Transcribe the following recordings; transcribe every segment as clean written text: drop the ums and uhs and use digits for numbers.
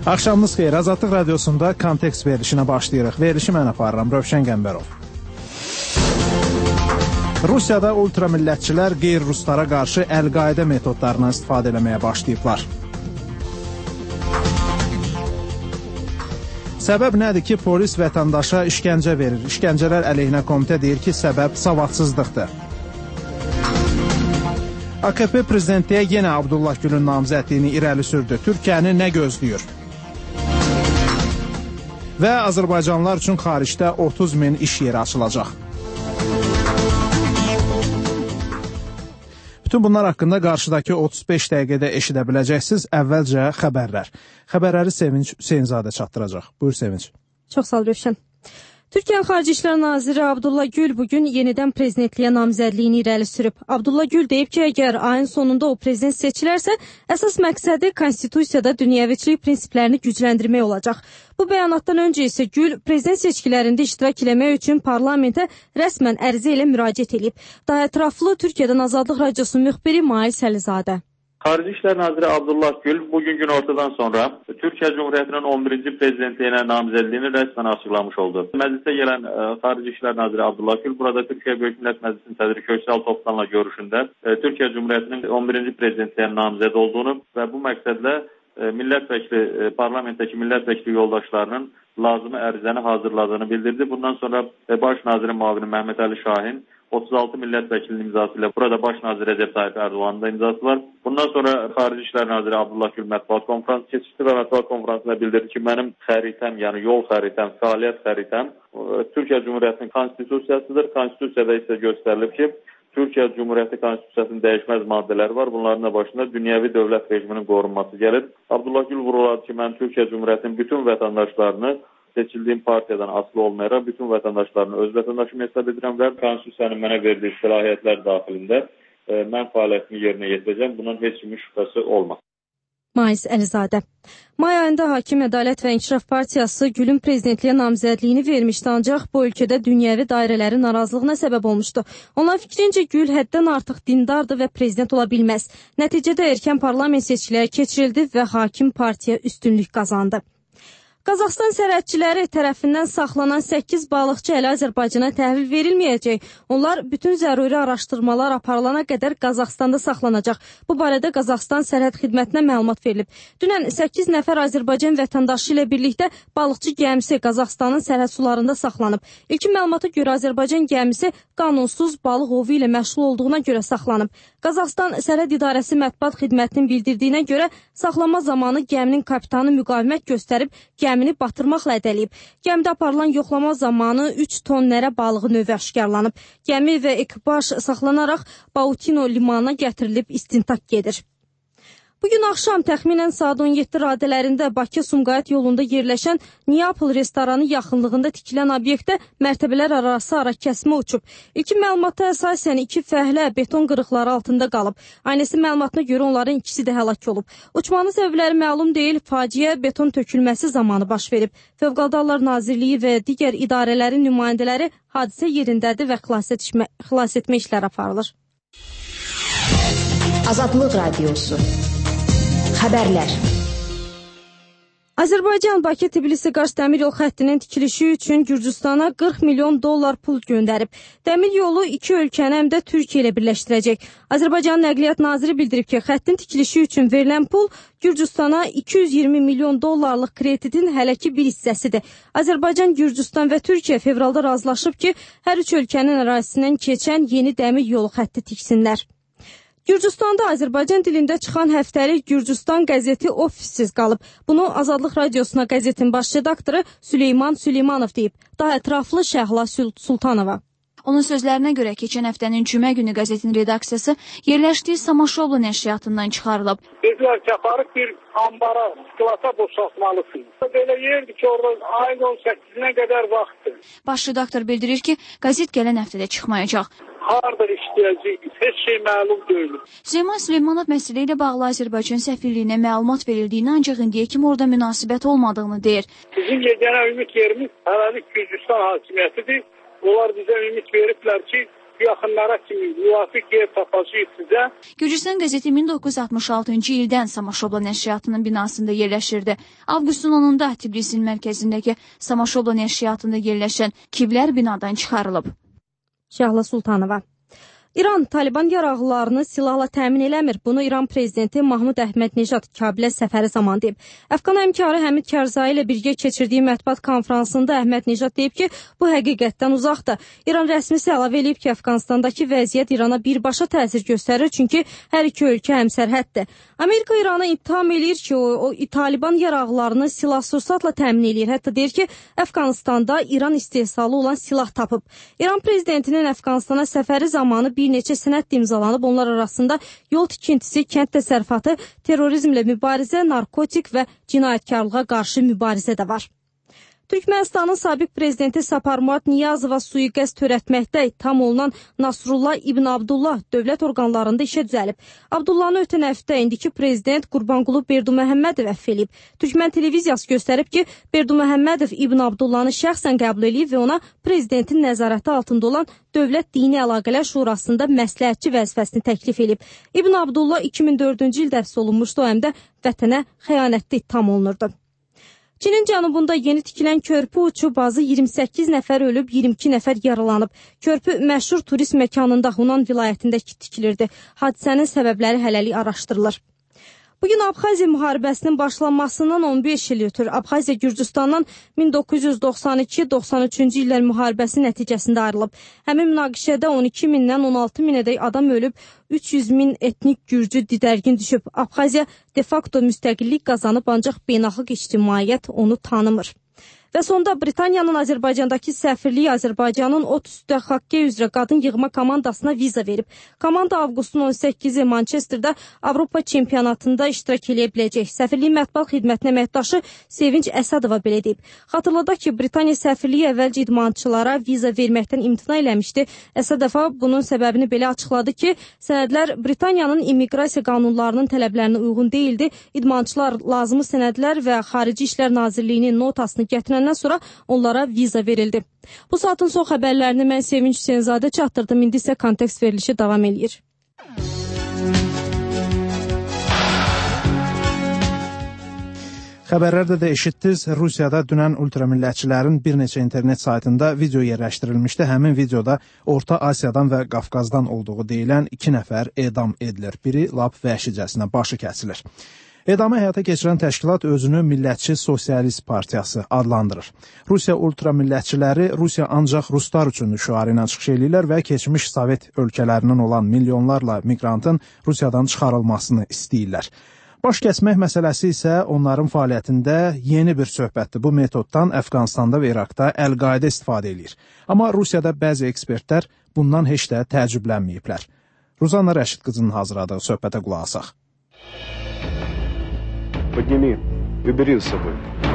Axşamınız xeyir. Azadlıq radiosunda kontekst verilişinə başlayırıq. Verilişi mən aparıram, Rövşən Qəmbərov. Rusiyada ultramillətçilər qeyri-ruslara qarşı əl-Qaidə metodlarından istifadə etməyə başlayıblar. Səbəb nədir ki, polis vətəndaşa işgəncə verir? İşgəncələr əleyhinə komitə deyir ki, səbəb savadsızlıqdır. AKP prezidentliyə yenə Abdullah Gülün namizədliyini irəli sürdü. Türkiyəni nə gözləyir? Və Azərbaycanlılar üçün xaricdə 30 min iş yeri açılacaq. Bütün bunlar haqqında qarşıdakı 35 dəqiqədə eşidə biləcəksiniz. Əvvəlcə xəbərlər. Xəbərləri Sevinç Hüseynzadə çatdıracaq. Buyur Sevinç. Çox sağ ol Rövşən. Türkiyə Xarici İşlər Naziri Abdullah Gül bugün yenidən prezidentliyə namizədliyini irəli sürüb. Abdullah Gül deyib ki, əgər ayın sonunda o prezident seçilərsə, əsas məqsədi konstitusiyada dünyəviçilik prinsiplərini gücləndirmək olacaq. Bu bəyanatdan öncə isə Gül prezident seçkilərində iştirak etmək üçün parlamentə rəsmən ərizə ilə müraciət edib. Daha ətraflı Türkiyədən Azadlıq Radiosunun müxbiri Mayis Əlizadə. Xarici İşlər Naziri Abdullah Gül bugün günortadan sonra Türkiyə Cumhuriyyətinin 11-ci prezidentliyinə namizədliyini rəsmən açıqlamış oldu. Məclisə gələn Xarici İşlər Naziri Abdullah Gül burada Türkiyə Böyük Millət Məclisinin sədri Köksal Topdanla görüşündə Türkiyə Cumhuriyyətinin 11-ci prezidentliyyə namizəd olduğunu və bu məqsədlə parlamentdəki millət vəkili yoldaşlarının lazımi ərizəni hazırladığını bildirdi. Bundan sonra Baş Nazirin müavini Məhəmməd Əli Şahin 36 millət vəkilinin imzası ilə burada Baş Nazir Rəcəb Tayyip Ərdoğanın da imzası var. Bundan sonra Xarici İşlər Naziri Abdullah Gül mətbuat konfransı keçirdi və mətbuat konfransında bildirdi ki, mənim xəritəm, yəni yol xəritəm, fəaliyyət xəritəm Türkiyə Cumhuriyyətinin konstitusiyasıdır. Konstitusiyada isə göstərilib ki, Türkiyə Cumhuriyyəti Konstitusiyasının dəyişməz maddələri var. Bunların da başında dünyəvi dövlət rejiminin qorunması gəlir. Abdullah Gül vurğuladı ki, mən Türkiyə Cumhuriyyətinin bütün vətəndaşlarını seçildiyim partiyadan asılı olmayaraq bütün vətəndaşlarını öz vətəndaşım hesab edirəm və konstitusiyanın mənə verdiyi səlahiyyətlər daxilində mən fəaliyyətimi yerinə yetirəcəm. Bunun heç kimin şübhəsi olmaz. Mayis Əlizadə. May ayında Hakim Ədalət və İnkişaf Partiyası Gülün prezidentliyə namizədliyini vermişdi, ancaq bu ölkədə dünyəvi dairələrin narazılığına səbəb olmuşdu. Onlar fikrincə Gül həddən artıq dindardır və prezident ola bilməz. Nəticədə erkən parlament seçkiləri keçirildi və Hakim Partiya üstünlük qazandı. Qazaxıstan sərhədçiləri tərəfindən saxlanan 8 balıqçı hələ Azərbaycana təhvil verilməyəcək. Onlar bütün zəruri araşdırmalar aparılana qədər Qazaxıstanda saxlanacaq. Bu barədə Qazaxıstan Sərhəd Xidmətinə məlumat verilib. Dünən 8 nəfər Azərbaycan vətəndaşı ilə birlikdə balıqçı gəmisi Qazaxıstanın sərhəd sularında saxlanıb. İlkin məlumata görə Azərbaycan gəmisi qanunsuz balıq ovu ilə məşğul olduğuna görə saxlanıb. Qazaxıstan Sərhəd İdarəsi Mətbuat Xidmətinin bildirdiyinə görə saxlama zamanı gəminin kapitanı müqavimət göstərib gəmini batırmaqla hədələyib. Gəmidə aparılan yoxlama zamanı 3 ton nərə balığı növü aşkarlanıb. Gəmi və ekipaj saxlanaraq Bautino limanına gətirilib istintaq gedir. Bugün axşam təxminən saat 17 radələrində Bakı-Sumqayıt yolunda yerləşən Neapol restoranı yaxınlığında tikilən obyektdə mərtəbələr arası ara kəsmə uçub. İlkin məlumata əsasən 2 fəhlə beton qırıqları altında qalıb. Aynəsi məlumatına görə onların ikisi də həlak olub. Uçmanın səbəbləri məlum deyil, faciə beton tökülməsi zamanı baş verib. Fövqəladə Hallar Nazirliyi və digər idarələrin nümayəndələri hadisə yerindədir və xilas etmə işləri aparılır. Azadlıq Radiosu. Xəbərlər. Azərbaycan Bakı-Tbilisi-Qars dəmir yol xəttinin tikilişi üçün Gürcüstana 40 milyon dollar pul göndərib. Dəmir yolu iki ölkəni həm də Türkiyə ilə birləşdirəcək. Azərbaycan Nəqliyyat Naziri bildirib ki, xəttin tikilişi üçün verilən pul Gürcüstana 220 milyon dollarlıq kreditin hələ ki bir hissəsidir. Azərbaycan, Gürcüstan və Türkiyə fevralda razılaşıb ki, hər üç ölkənin ərazisindən keçən yeni dəmir yolu xətti tiksinlər. Gürcüstanda Azərbaycan dilində çıxan həftəlik Gürcüstan qəzeti ofisiz qalıb. Bunu Azadlıq Radiosuna qəzetin baş redaktoru Süleyman Süleymanov deyib. Daha ətraflı Şəhla Sultanova. Onun sözlərinə görə keçən həftənin cümə günü qəzetin redaksiyası yerləşdiyi Samaşoğlu nəşriyyatından çıxarılıb. Dedilər ki, aparıb bir ambara, sklata boşaltmalısın. Belə yerdir ki, orada ayın 18-nə qədər vaxtdır. Baş redaktor bildirir ki, qəzet gələn həftədə çıxmayacaq. Hardır işləyəcək, heç şey məlum deyil. Süleyman Süleymanov məsələ ilə bağlı Azərbaycan səfirliyinə məlumat verildiyini, ancaq indiyə kimi orada münasibət olmadığını deyir. Bizim yeganə ümid yerimiz hələlik Gürcüstan hakimiyyətidir. Onlar bizə ümid veriblər ki, bu yaxınlara kimi müvafiq yer tapacağıq sizə. Gürcüstan qəzeti 1966-cı ildən Samaşobla nəşriyyatının binasında yerləşirdi. Avqustun 10-da Tbilisin mərkəzindəki Samaşobla nəşriyyatında yerləşən Kiblər binadan çıxarılıb. Şahla Sultanova. İran Taliban yaraqlılarını silahla təmin eləmir. Bunu İran prezidenti Mahmud Əhmədnejad Kabilə səfəri zamanı deyib. Əfqan həmkarı Həmid Karzai ilə birgə keçirdiyi mətbuat konfransında Əhmədnejad deyib ki, bu həqiqətdən uzaqdır. İran rəsmisi əlavə eləyib ki, Əfqanistandakı vəziyyət İrana birbaşa təsir göstərir, çünki hər iki ölkə həmsərhəddir. Amerika İrana ittiham eləyir ki, o Taliban yaraqlılarını silah-sursatla təmin eləyir. Hətta deyir ki, Əfqanistanda İran istehsalı olan silah tapıb. İran prezidentinin Əfqanistana səfəri zamanı bir neçə sənəd imzalanıb. Onlar arasında yol tikintisi, kənd təsərrüfatı, terrorizmlə mübarizə, narkotik və cinayətkarlığa qarşı mübarizə də var. Türkmənistanın sabiq prezidenti Saparmurat Niyazova sui-qəsd törətməkdə ittiham olunan Nasrullah İbn Abdullah dövlət orqanlarında işə düzəlib. Abdullahın ötən həftə indiki prezident Qurbanqulu Berdiməhəmmədov əfv eləyib. Türkmən televiziyası göstərib ki, Berdiməhəmmədov İbn Abdullahını şəxsən qəbul eləyib və ona prezidentin nəzarəti altında olan Dövlət Dini Əlaqələr Şurasında məsləhətçi vəzifəsini təklif edib. İbn Abdullah 2004-cü ildə həbs olunmuşdu, o həm də vətənə xəyanətdə ittiham olunurdu. Çinin cənubunda yeni tikilən körpü uçub, azı 28 nəfər ölüb, 22 nəfər yaralanıb. Körpü məşhur turist məkanında Hunan vilayətində tikilirdi. Hadisənin səbəbləri hələlik araşdırılır. Bugün Abxaziya müharibəsinin başlanmasından 15 il ötür. Abxaziya Gürcüstandan 1992-93-cü illər müharibəsi nəticəsində ayrılıb. Həmin münaqişədə 12 mindən 16 minədək adam ölüb, 300 min etnik Gürcü didərgin düşüb. Abxaziya de facto müstəqillik qazanıb, ancaq beynəlxalq ictimaiyyət onu tanımır. Və sonda Britaniyanın Azərbaycandakı səfirliyi Azərbaycanın ot üstə xokkey üzrə qadın yığma komandasına viza verib. Komanda avqustun 18-i Manchesterdə Avropa çempionatında iştirak eləyə biləcək. Səfirliyin mətbuat xidmətinin əməkdaşı Sevinç Əsədova belə deyib. Xatırladaq ki, Britaniya səfirliyi əvvəlcə idmançılara viza verməkdən imtina eləmişdi. Əsədova bunun səbəbini belə açıqladı ki, sənədlər Britaniyanın immiqrasiya qanunlarının tələblərinə uyğun deyildi. İdmançılar lazımı sənədlər və Xarici İşlər Nazirliyinin notasını gətirəndən sonra onlara viza verildi. Bu saatın son xəbərlərini mən Sevinç Hüseynzadə çatdırdım. İndi isə kontekst verilişi davam eləyir. Xəbərlərdə də eşitdiniz, Rusiyada dünən ultramillətçilərin bir neçə internet saytında video yerləşdirilmişdi. Həmin videoda Orta Asiyadan və Qafqazdan olduğu deyilən 2 nəfər edam edilir. Biri lap vəhşicəsinə başı kəsilir. Edamı həyata keçirən təşkilat özünü Millətçi Sosialist Partiyası adlandırır. Rusiya ultramillətçiləri Rusiya ancaq ruslar üçündür şüarı ilə çıxış edirlər və keçmiş Sovet ölkələrindən olan milyonlarla miqrantın Rusiyadan çıxarılmasını istəyirlər. Baş kəsmək məsələsi isə onların fəaliyyətində yeni bir söhbətdir. Bu metoddan Əfqanistanda və İraqda Əl-Qaidə istifadə edir. Amma Rusiyada bəzi ekspertlər bundan heç də təəccüblənməyiblər. Ruzanna Rəşid qızının hazırladığı söhbətə qulaq asaq. Подними, убери с собой.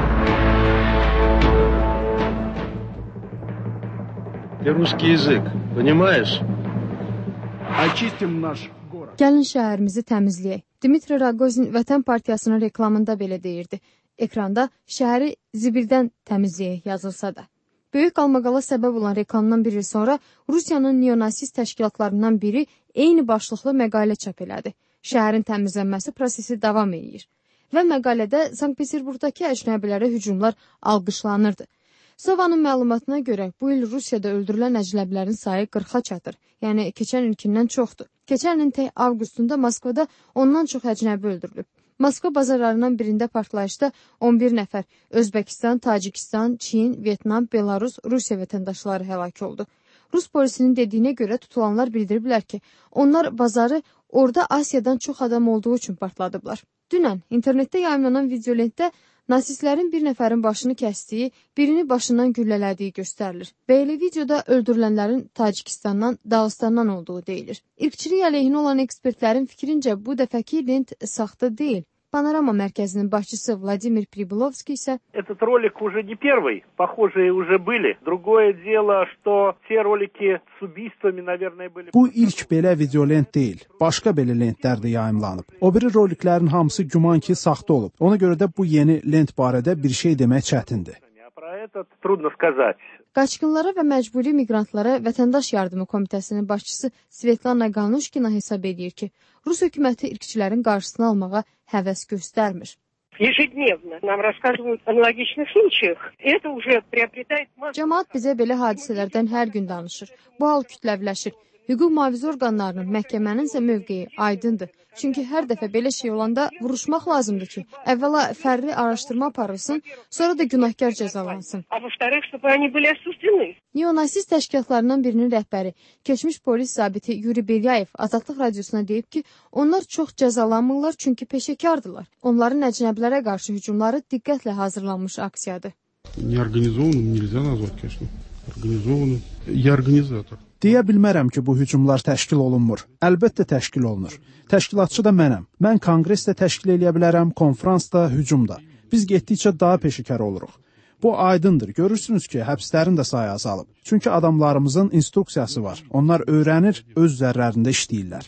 И русский язык, понимаешь? Очистим наш город. Gəlin şəhərimizi təmizləyək. Dmitri Rogozin Vətən Partiyasının reklamında belə deyirdi. Ekranda şəhəri zibildən təmizləyək yazılsa da. Böyük qalmaqala səbəb olan reklamdan bir il sonra Rusiyanın neonasist təşkilatlarından biri eyni başlıqlı məqalə çap elədi. Şəhərin təmizlənməsi prosesi davam edir. Və məqalədə Sankt-Peterburqdakı əcnəbilərə hücumlar alqışlanırdı. Sovanın məlumatına görə bu il Rusiyada öldürülən əcnəbilərin sayı 40-a çatır. Yəni keçən ilkindən çoxdur. Keçən ilin tək avqustunda Moskvada ondan çox əcnəbi öldürülüb. Moskva bazarlarından birində partlayışda 11 nəfər Özbəkistan, Tacikistan, Çin, Vyetnam, Belarus, Rusiya vətəndaşları həlak oldu. Rus polisinin dediyinə görə tutulanlar bildiriblər ki, onlar bazarı orada Asiyadan çox adam olduğu üçün partladıblar. Dünən internetdə yayımlanan videolentdə nasistlərin bir nəfərin başını kəsdiyi, birini başından güllələdiyi göstərilir. Və elə videoda öldürülənlərin Tacikistandan, Dağıstandan olduğu deyilir. İrqçilik əleyhinə olan ekspertlərin fikrincə bu dəfəki lent saxta deyil. Panorama mərkəzinin başçısı Vladimir Pribulovski isə Этот ролик уже не первый, похожие уже были. Другое дело, что те ролики с убийствами, наверное, были. Bu ilk belə videolent deyil. Başqa belə lentlər də yayımlanıb. O biri roliklərin hamısı güman ki, saxta olub. Ona görə də bu yeni lent barədə bir şey demək çətindir. Про этот трудно сказать. Qaçqınlara və məcburi miqrantlara Vətəndaş Yardımı Komitəsinin başçısı Svetlana Ganushkina hesab edir ki, Rus hökuməti irqçilərin qarşısını almağa həvəs göstərmir. Ежедневно нам рассказывают о аналогичных случаях. Это уже приобретает... Cəmaət bizə belə hadisələrdən hər gün danışır. Bu hal kütləviləşir. Hüquq mühafizə orqanlarının, məhkəmənin isə mövqeyi aydındır. Çünki hər dəfə belə şey olanda vuruşmaq lazımdır ki, əvvəla fərli araşdırma aparılsın, sonra da günahkar cəzalansın. Neonasist təşkilatlarından birinin rəhbəri, keçmiş polis zabiti Yuri Belyayev Azadlıq Radiosuna deyib ki, onlar çox cəzalanmırlar çünki peşəkardırlar. Onların əcnəbilərə qarşı hücumları diqqətlə hazırlanmış aksiyadır. Deyə bilmərəm ki, bu hücumlar təşkil olunmur. Əlbəttə təşkil olunur. Təşkilatçı da mənəm. Mən konqres də təşkil edə bilərəm, konfrans da, hücum da. Biz getdikcə daha peşəkar oluruq. Bu aydındır. Görürsünüz ki, həbslərin də sayı azalıb. Çünki adamlarımızın instruksiyası var. Onlar öyrənir, öz zərrərində işləyirlər.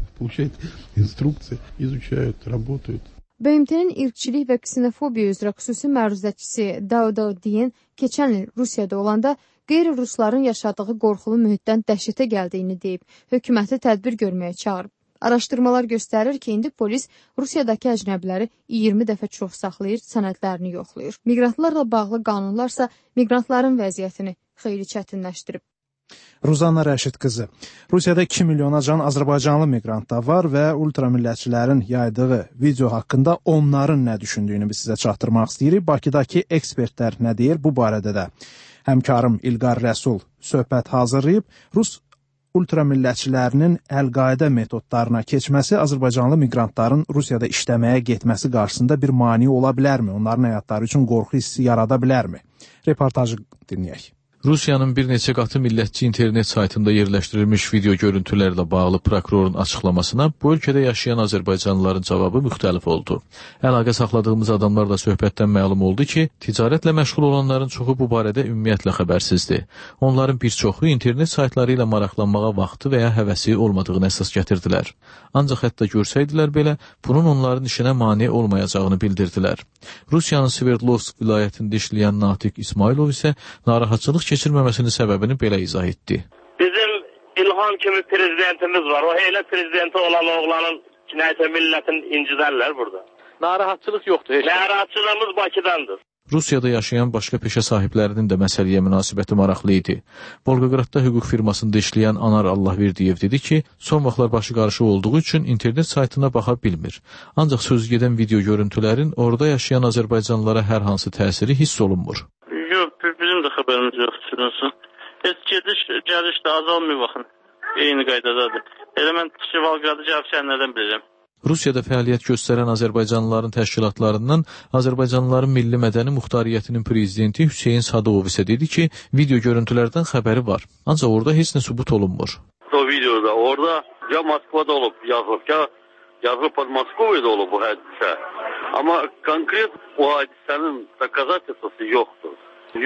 BMT-nin irqçilik və ksenofobiya üzrə xüsusi məruzəçisi Daudo Diyen keçən il Rusiyada olanda qeyri-rusların yaşadığı qorxulu mühitdən dəhşətə gəldiyini deyib, hökuməti tədbir görməyə çağırıb. Araşdırmalar göstərir ki, indi polis Rusiyadakı əcnəbiləri 20 dəfə çox saxlayır, sənədlərini yoxlayır. Miqrantlarla bağlı qanunlarsa miqrantların vəziyyətini xeyli çətinləşdirib. Ruzanna Rəşid qızı. Rusiyada 2 milyonacan Azərbaycanlı miqrant da var və ultramillətçilərin yaydığı video haqqında onların nə düşündüyünü biz sizə çatdırmaq istəyirik. Bakıdakı ekspertlər nə deyir bu barədə də? Həmkarım İlqar Rəsul söhbət hazırlayıb. Rus ultramillətçilərinin əl-qaida metodlarına keçməsi Azərbaycanlı miqrantların Rusiyada işləməyə getməsi qarşısında bir mane ola bilərmi? Onların həyatları üçün qorxu hissi yarada bilərmi? Reportajı dinləyək. Rusiyanın bir neçə qatı millətçi internet saytında yerləşdirilmiş video görüntülərlə bağlı prokurorun açıqlamasına bu ölkədə yaşayan azərbaycanlıların cavabı müxtəlif oldu. Əlaqə saxladığımız adamlarla söhbətdən məlum oldu ki, ticarətlə məşğul olanların çoxu bu barədə ümumiyyətlə xəbərsizdir. Onların bir çoxu internet saytları ilə maraqlanmağa vaxtı və ya həvəsi olmadığını əsas gətirdilər. Ancaq hətta görsəydilər belə, bunun onların işinə mane olmayacağını bildirdilər. Rusiyanın Sverdlovsk vilayətində işləyən Natiq İsmailov isə narahatçılıq keçirməməsinin səbəbini belə izah etdi. Bizim İlham kimi prezidentimiz var. O elə prezidenti olan oğlanın cinayətə millətin incidərlər burada. Narahatçılıq yoxdur. Narahatçılığımız Bakıdandır. Rusiyada yaşayan başqa peşə sahiblərinin də məsələyə münasibəti maraqlı idi. Volqogradda hüquq firmasında işləyən Anar Allahverdiyev dedi ki, son vaxtlar başı qarışıq olduğu üçün internet saytına baxa bilmir. Ancaq söz gedən video görüntülərin orada yaşayan azərbaycanlılara hər hansı təsiri hiss olunmur. Yox, bizim də xəbərimiz yoxdur. Heç gəliş də azalmıyor baxın. Eyni qaydadadır. Elə mən Volqogradı gəlib sənədən bilirəm. Rusiyada fəaliyyət göstərən Azərbaycanlıların təşkilatlarından Azərbaycanlıların Milli Mədəni Muxtariyyətinin prezidenti Hüseyin Sadıqov isə dedi ki, video görüntülərdən xəbəri var. Ancaq orada heç nə sübut olunmur. O videoda orada ya Moskvada olub yazılıb, ya yazılıb Moskvada olub bu hadisə. Amma konkret o hadisənin dokazatçısı yoxdur.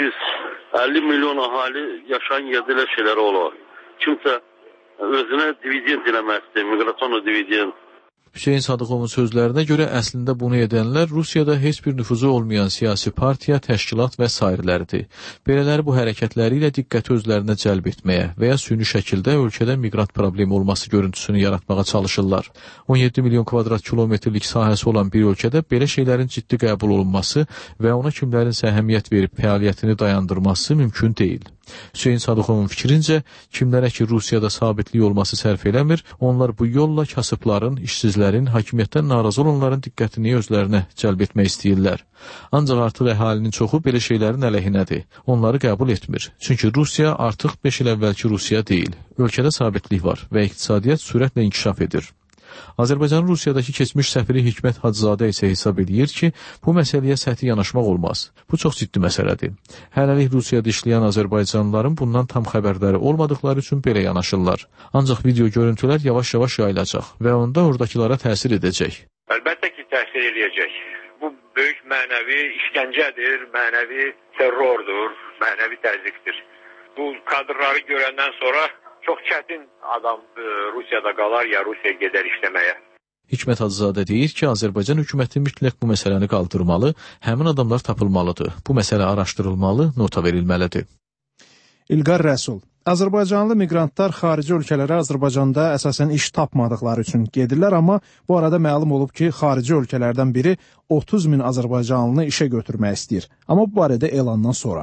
150 milyon ahali yaşayan yerdə elə şeylər olur. Kimsə özünə dividend eləməzdir, miqrasiyon dividend. Hüseyin Sadıqovun sözlərinə görə əslində bunu edənlər Rusiyada heç bir nüfuzu olmayan siyasi partiya, təşkilat və sairələrdir. Belələri bu hərəkətləri ilə diqqəti özlərinə cəlb etməyə və ya süni şəkildə ölkədə miqrant problemi olması görüntüsünü yaratmağa çalışırlar. 17 milyon kvadrat kilometrlik sahəsi olan bir ölkədə belə şeylərin ciddi qəbul olunması və ona kimlərin əhəmiyyət verib fəaliyyətini dayandırması mümkün deyil. Hüseyin Sadıqovun fikrincə, kimlərə ki Rusiyada sabitlik olması sərf eləmir, onlar bu yolla kasıbların, işsizlərin, hakimiyyətdən narazı olanların diqqətini özlərinə cəlb etmək istəyirlər. Ancaq artıq əhalinin çoxu belə şeylərin əleyhinədir. Onları qəbul etmir. Çünki Rusiya artıq 5 il əvvəlki Rusiya deyil. Ölkədə sabitlik var və iqtisadiyyat sürətlə inkişaf edir. Azərbaycanın Rusiyadakı keçmiş səfiri Hikmət Hacızadə isə hesab edir ki, bu məsələyə səthi yanaşmaq olmaz. Bu çox ciddi məsələdir. Hələlik Rusiyada işləyən azərbaycanlıların bundan tam xəbərləri olmadıqları üçün belə yanaşırlar. Ancaq video görüntülər yavaş-yavaş yayılacaq və onda oradakılara təsir edəcək. Əlbəttə ki, təsir edəcək. Bu böyük mənəvi işgəncədir, mənəvi terrordur, mənəvi təzyiqdir. Bu kadrları görəndən sonra çox çətin adam Rusiyada qalar ya Rusiyaya gedər işləməyə. Hikmət Hacızadə deyir ki, Azərbaycan hökuməti mütləq bu məsələni qaldırmalı, həmin adamlar tapılmalıdır. Bu məsələ araşdırılmalı, nota verilməlidir. İlqar Rəsul. Azərbaycanlı miqrantlar xarici ölkələrə Azərbaycanda əsasən iş tapmadıqları üçün gedirlər, amma bu arada məlum olub ki, xarici ölkələrdən biri 30 min Azərbaycanlını işə götürmək istəyir. Amma bu barədə elandan sonra.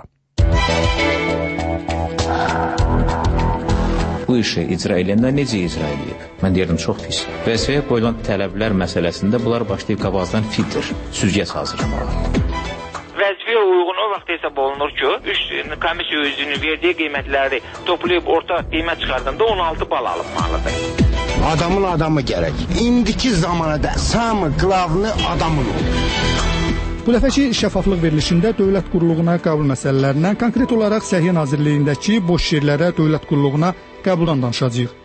Bu işi icra edəndə necə icra edib? Mən deyirdim, çox pis. Vəzifəyə qoyulan tələblər məsələsində bunlar başlayıb qabağızdan filtr, süzgəc hazırlamağa. Vəzifəyə uyğun o vaxt hesab olunur ki, komissiya üzünün verdiyi qiymətləri toplayıb orta qiymət çıxardığında 16 bal alınmalıdır. Adamın adamı gərək. İndiki zamanada samı qlavlı adamın olur. Bu dəfəki şəffaflıq verilişində dövlət quruluğuna qəbul məsələlərindən, konkret olaraq Səhiyyə Nazirliyindəki boş yerlərə dövlət quruluğuna qəbuldan danışacağıq.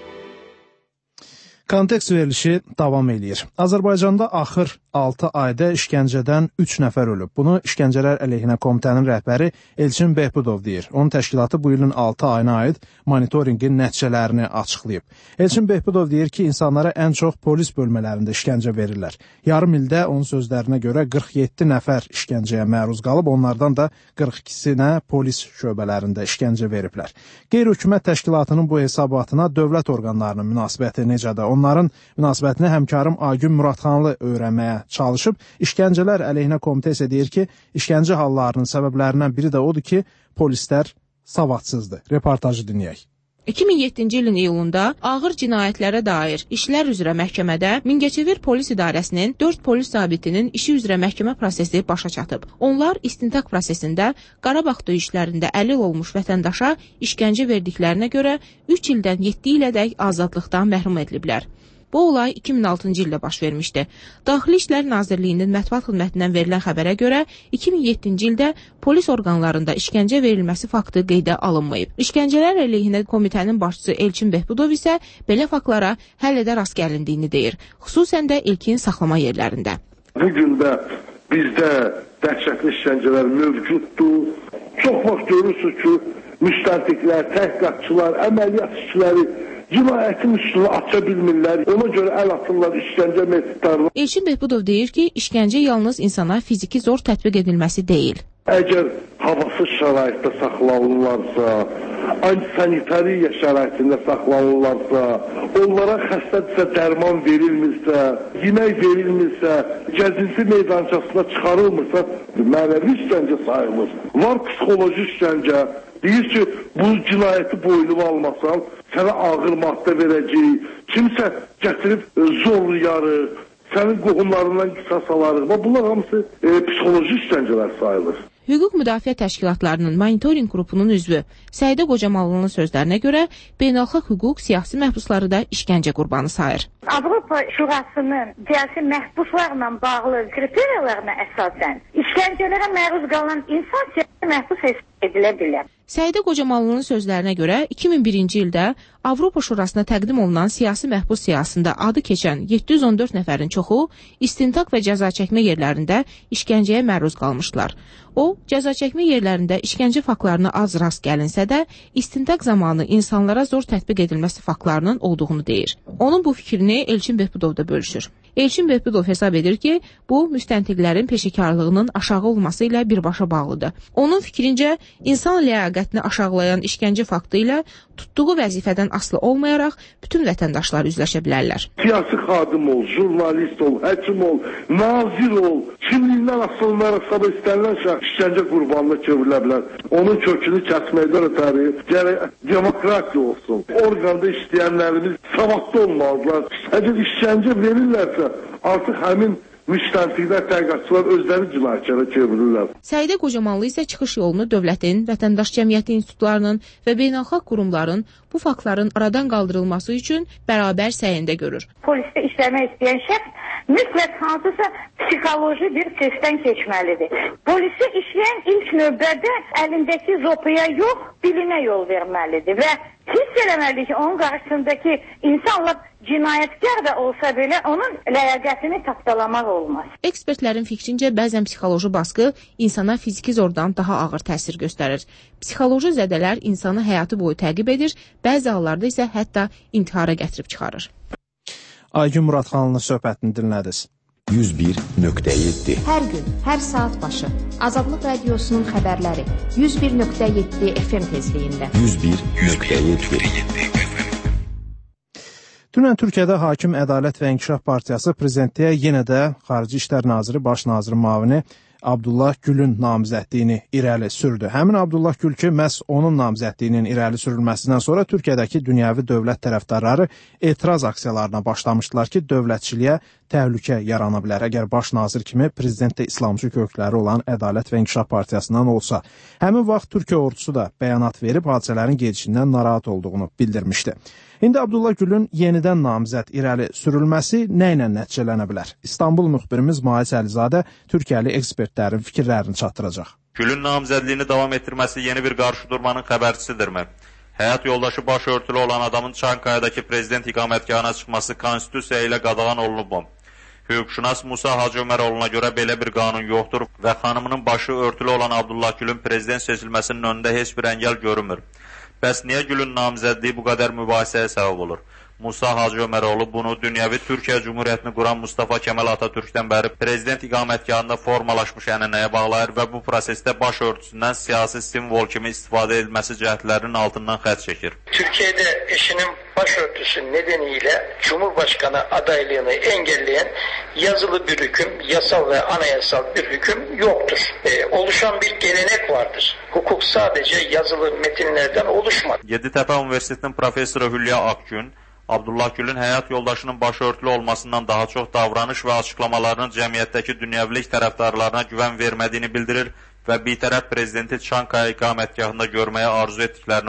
Kontekst verilişi davam edir. Azərbaycanda axır 6 ayda işgəncədən 3 nəfər ölüb. Bunu İşgəncələr əleyhinə komitənin rəhbəri Elçin Behbudov deyir. Onun təşkilatı bu ilin 6 ayına aid monitorinqin nəticələrini açıqlayıb. Elçin Behbudov deyir ki, insanlara ən çox polis bölmələrində işgəncə verirlər. Yarım ildə onun sözlərinə görə 47 nəfər işgəncəyə məruz qalıb, onlardan da 42-sinə polis şöbələrində işgəncə veriblər. Qeyri-hökumət təşkilatının bu hesabatına dövlət orqanlarının münasibəti necədir? Onların münasibətini həmkarım Agün Muradxanlı öyrənməyə çalışıb. İşgəncələr əleyhinə komitə isə deyir ki, işgəncə hallarının səbəblərindən biri də odur ki, polislər savadsızdır. Reportajı dinləyək. 2007-ci ilin iyulunda ağır cinayətlərə dair işlər üzrə məhkəmədə Mingəçevir Polis İdarəsinin 4 polis zabitinin işi üzrə məhkəmə prosesi başa çatıb. Onlar istintaq prosesində Qarabağ döyüşlərində əlil olmuş vətəndaşa işgəncə verdiklərinə görə 3 ildən 7 ilədək azadlıqdan məhrum ediliblər. Bu olay 2006-cı ildə baş vermişdi. Daxili İşlər Nazirliyinin mətbuat xidmətindən verilən xəbərə görə 2007-ci ildə polis orqanlarında işgəncə verilməsi faktı qeydə alınmayıb. İşgəncələr əleyhinə komitənin başçısı Elçin Behbudov isə belə faktlara hələ də rast gəlindiyini deyir, xüsusən də ilkin saxlama yerlərində. Bugün də bizdə dəhşətli işgəncələr mövcuddur. Çox vaxt görürsünüz ki, müstəntiqlər, təhqiqatçılar, əməliyyat işçiləri cinayətin üstünü aça bilmirlər. Ona görə əl atırlar işgəncə metodlarına. Elçin Behbudov deyir ki, işgəncə yalnız insana fiziki zor tətbiq edilməsi deyil. Əgər havasız şəraitdə saxlanırlarsa, antisanitariya şəraitində saxlanırlarsa, onlara xəstədirsə dərman verilmirsə, yemək verilmirsə, gəzinti meydançasına çıxarılmırsa, mənəvi işgəncə sayılır. Var psixoloji işgəncə. Deyir ki, bu cinayəti boynuma almasan, sənə ağır maddə verəcək, kimsə gətirib zorlayarıq, sənin qohumlarından qisas alarıq. Bunlar hamısı psixoloji işgəncələr sayılır. Hüquq müdafiə təşkilatlarının monitoring qrupunun üzvü Səidə Qocamalının sözlərinə görə beynəlxalq hüquq siyasi məhbusları da işgəncə qurbanı sayır. Avropa Şurasının siyasi məhbuslarla bağlı kriteriyalarına əsasən işgəncələrə məruz qalan insan siyasi məhbus hesab edilə bilər. Səidə Qocamalının sözlərinə görə 2001-ci ildə Avropa Şurasına təqdim olunan siyasi məhbus siyahısında adı keçən 714 nəfərin çoxu istintaq və cəza çəkmə yerlərində işgəncəyə məruz qalmışlar. O, cəza çəkmə yerlərində işgəncə faktlarına az rast gəlinsə də, istintaq zamanı insanlara zor tətbiq edilməsi faktlarının olduğunu deyir. Onun bu fikrini Elçin Behbudov da bölüşür. Elçin Behbudov hesab edir ki, bu müstəntiqlərin peşəkarlığının aşağı olması ilə birbaşa bağlıdır. Onun fikrincə, insan ləyaqətini aşağılayan işgəncə faktı ilə tutduğu vəzifədən asılı olmayaraq bütün vətəndaşlar üzləşə bilərlər. Siyasi xadim ol, jurnalist ol, həkim ol, nazir ol, kimliyindən asılı hesab istənilən şəxs işgəncə qurbanına çevrilə bilər. Onun kökünü kəsməkdən ötəri gərək demokratiya olsun. Orqanda işləyənlərimiz savadlı olmalıdırlar. Əgər işgəncə verirlərsə, artıq həmin müstəntiqlər, təhqiqatçılar özləri cinayətkara çevirirlər. Səidə Qocamanlı isə çıxış yolunu dövlətin, vətəndaş cəmiyyəti institutlarının və beynəlxalq qurumların bu faktların aradan qaldırılması üçün bərabər səyində görür. Polisdə işləmək istəyən şəxs mütləq hansısa psixoloji bir testdən keçməlidir. Polisdə işləyən ilk növbədə əlindəki zopaya yox, bilinə yol verməlidir və hiss eləməlidir ki, onun qarşısındakı insanlar cinayətkar da olsa belə onun ləyaqətini tapdalamaq olmaz. Ekspertlərin fikrincə bəzən psixoloji baskı insana fiziki zordan daha ağır təsir göstərir. Psixoloji zədələr insanı həyatı boyu təqib edir, bəzi hallarda isə hətta intihara gətirib çıxarır. Aygün Muradxanlının söhbətini dinlədiniz. 101.7 Hər gün, hər saat başı Azadlıq Radiosunun xəbərləri 101.7 FM tezliyində 101.7 Dünən Türkiyədə Hakim Ədalət və İnkişaf Partiyası prezidentliyə yenə də Xarici İşlər Naziri, Baş Naziri müavini Abdullah Gülün namizədliyini irəli sürdü. Həmin Abdullah Gül ki, məhz onun namizədliyinin irəli sürülməsindən sonra Türkiyədəki dünyəvi dövlət tərəfdarları etiraz aksiyalarına başlamışdılar ki, dövlətçiliyə təhlükə yarana bilər əgər baş nazir kimi prezidentdə İslamcı kökləri olan Ədalət və İnkişaf Partiyasından olsa. Həmin vaxt Türkiyə ordusu da bəyanat verib hadisələrin gedişindən narahat olduğunu bildirmişdi. İndi Abdullah Gülün yenidən namizəd irəli sürülməsi nə ilə nəticələnə bilər? İstanbul müxbirimiz Mais Əlizadə Türkiyəli ekspertlərin fikirlərini çatdıracaq. Gülün namizədliyini davam etdirməsi yeni bir qarşıdurmanın xəbərçisidirmi? Həyat yoldaşı başörtülü olan adamın Çankaya'dakı prezident iqamətgahına çıxması konstitusiya ilə qadağan olunubmu? Hüquqşünas Musa Hacı Öməroğlu'na görə belə bir qanun yoxdur və xanımının başı örtülü olan Abdullah Gülün prezident seçilməsinin önündə heç bir əngəl görünmür. Bəs niyə Gülün namizədliyi bu qədər mübahisəyə səbəb olur? Musa Hacı Öməroğlu bunu dünyəvi Türkiyə Cumhuriyyətini quran Mustafa Kemal Atatürkdən bəri prezident iqamətgahında formalaşmış ənənəyə bağlayır və bu prosesdə baş örtüsündən siyasi simvol kimi istifadə edilməsi cəhdlərinin altından xətt çəkir. Türkiye'de eşinin başörtüsü nedeniyle Cumhurbaşkanı adaylığını engelleyen yazılı bir hüküm, yasal ve anayasal bir hüküm yoktur. Oluşan bir gelenek vardır. Hukuk sadece yazılı metinlerden oluşmaz. Yeditepe Üniversitesi'nin profesörü Hülya Akgün, Abdullah Gülün həyat yoldaşının başörtülü olmasından daha çox davranış və açıqlamalarının cəmiyyətdəki dünyəvilik tərəfdarlarına güvən vermədiyini bildirir və bitərəf prezidenti Çankaya iqamətgahında görməyə arzu etdiklərini.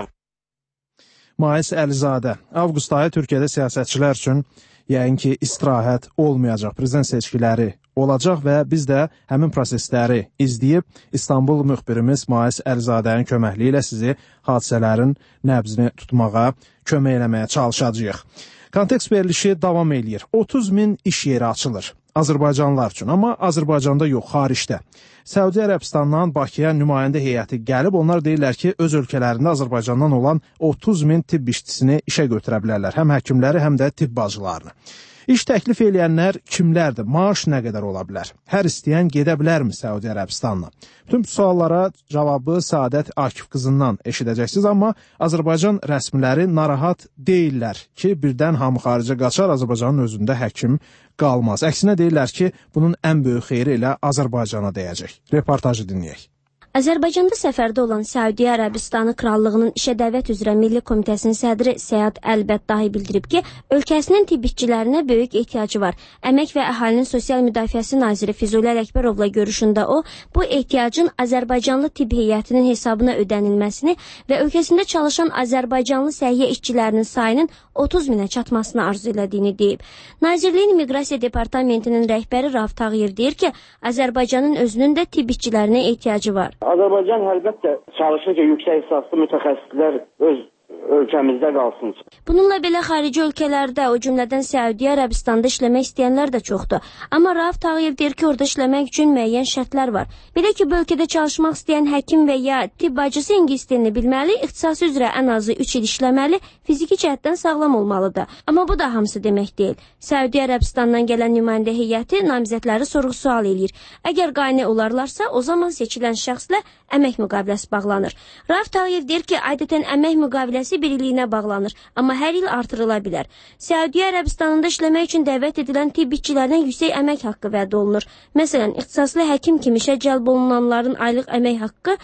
Mais Əlizadə, avqust ayı Türkiyədə siyasətçilər üçün yəqin ki, istirahət olmayacaq, prezident seçkiləri olacaq və biz də həmin prosesləri izləyib İstanbul müxbirimiz Mais Əlizadənin köməkliyi ilə sizi hadisələrin nəbzini tutmağa, kömək eləməyə çalışacağıq. Kontekst verilişi davam eləyir. 30.000 iş yeri açılır Azərbaycanlılar üçün, amma Azərbaycanda yox, xaricdə. Səudi Ərəbistandan Bakıya nümayəndə heyəti gəlib, onlar deyirlər ki, öz ölkələrində Azərbaycandan olan 30.000 tibb işçisini işə götürə bilərlər, həm həkimləri, həm də tibb bacılarını. İş təklif eləyənlər kimlərdir? Maaş nə qədər ola bilər? Hər istəyən gedə bilərmi Səudi Ərəbistanla? Bütün bu suallara cavabı Səadət Akif qızından eşidəcəksiniz, amma Azərbaycan rəsmiləri narahat deyirlər ki, birdən hamı xaricə qaçar, Azərbaycanın özündə həkim qalmaz. Əksinə deyirlər ki, bunun ən böyük xeyri elə Azərbaycana dəyəcək. Reportajı dinləyək. Azərbaycanda səfərdə olan Səudiyyə Ərəbistanı Krallığının İşə Dəvət üzrə Milli Komitəsinin sədri Səad Əlbəddahi bildirib ki, ölkəsinin tibb işçilərinə böyük ehtiyacı var. Əmək və Əhalinin Sosial Müdafiəsi naziri Füzuli Ələkbərovla görüşündə o, bu ehtiyacın Azərbaycanlı tibb heyətinin hesabına ödənilməsini və ölkəsində çalışan Azərbaycanlı səhiyyə işçilərinin sayının 30.000-ə çatmasını arzu elədiyini deyib. Nazirliyin Miqrasiya Departamentinin rəhbəri Rauf Tağıyev deyir ki, Azərbaycanın özünün də tibb işçilərinə ehtiyacı var. Azərbaycan əlbəttə çalışır ki, yüksək ixtisaslı mütəxəssislər öz ölkəmizdə qalsın. Bununla belə xarici ölkələrdə, o cümlədən Səudiyyə Ərəbistanda işləmək istəyənlər də çoxdur. Amma Rauf Tağıyev deyir ki, orada işləmək üçün müəyyən şərtlər var. Belə ki, bu ölkədə çalışmaq istəyən həkim və ya tibb bacısı ingilis dilini bilməli, ixtisası üzrə ən azı 3 il işləməli, fiziki cəhətdən sağlam olmalıdır. Amma bu da hamısı demək deyil. Səudiyyə Ərəbistandan gələn nümayəndə heyəti namizədləri sorğu-sual eləyir. Əgər qane olarlarsa, o zaman seçilən şəxslə əmək müqaviləsi bağlanır. Rauf Tağıyev deyir ki, adətən əmək müqaviləsi bir illiyinə bağlanır, amma hər il artırıla bilər. Səudiyyə Ərəbistanında işləmək üçün dəvət edilən tibb işçilərinə yüksək əmək haqqı vəd olunur. Məsələn, ixtisaslı həkim kimi işə cəlb olunanların aylıq əmək haqqı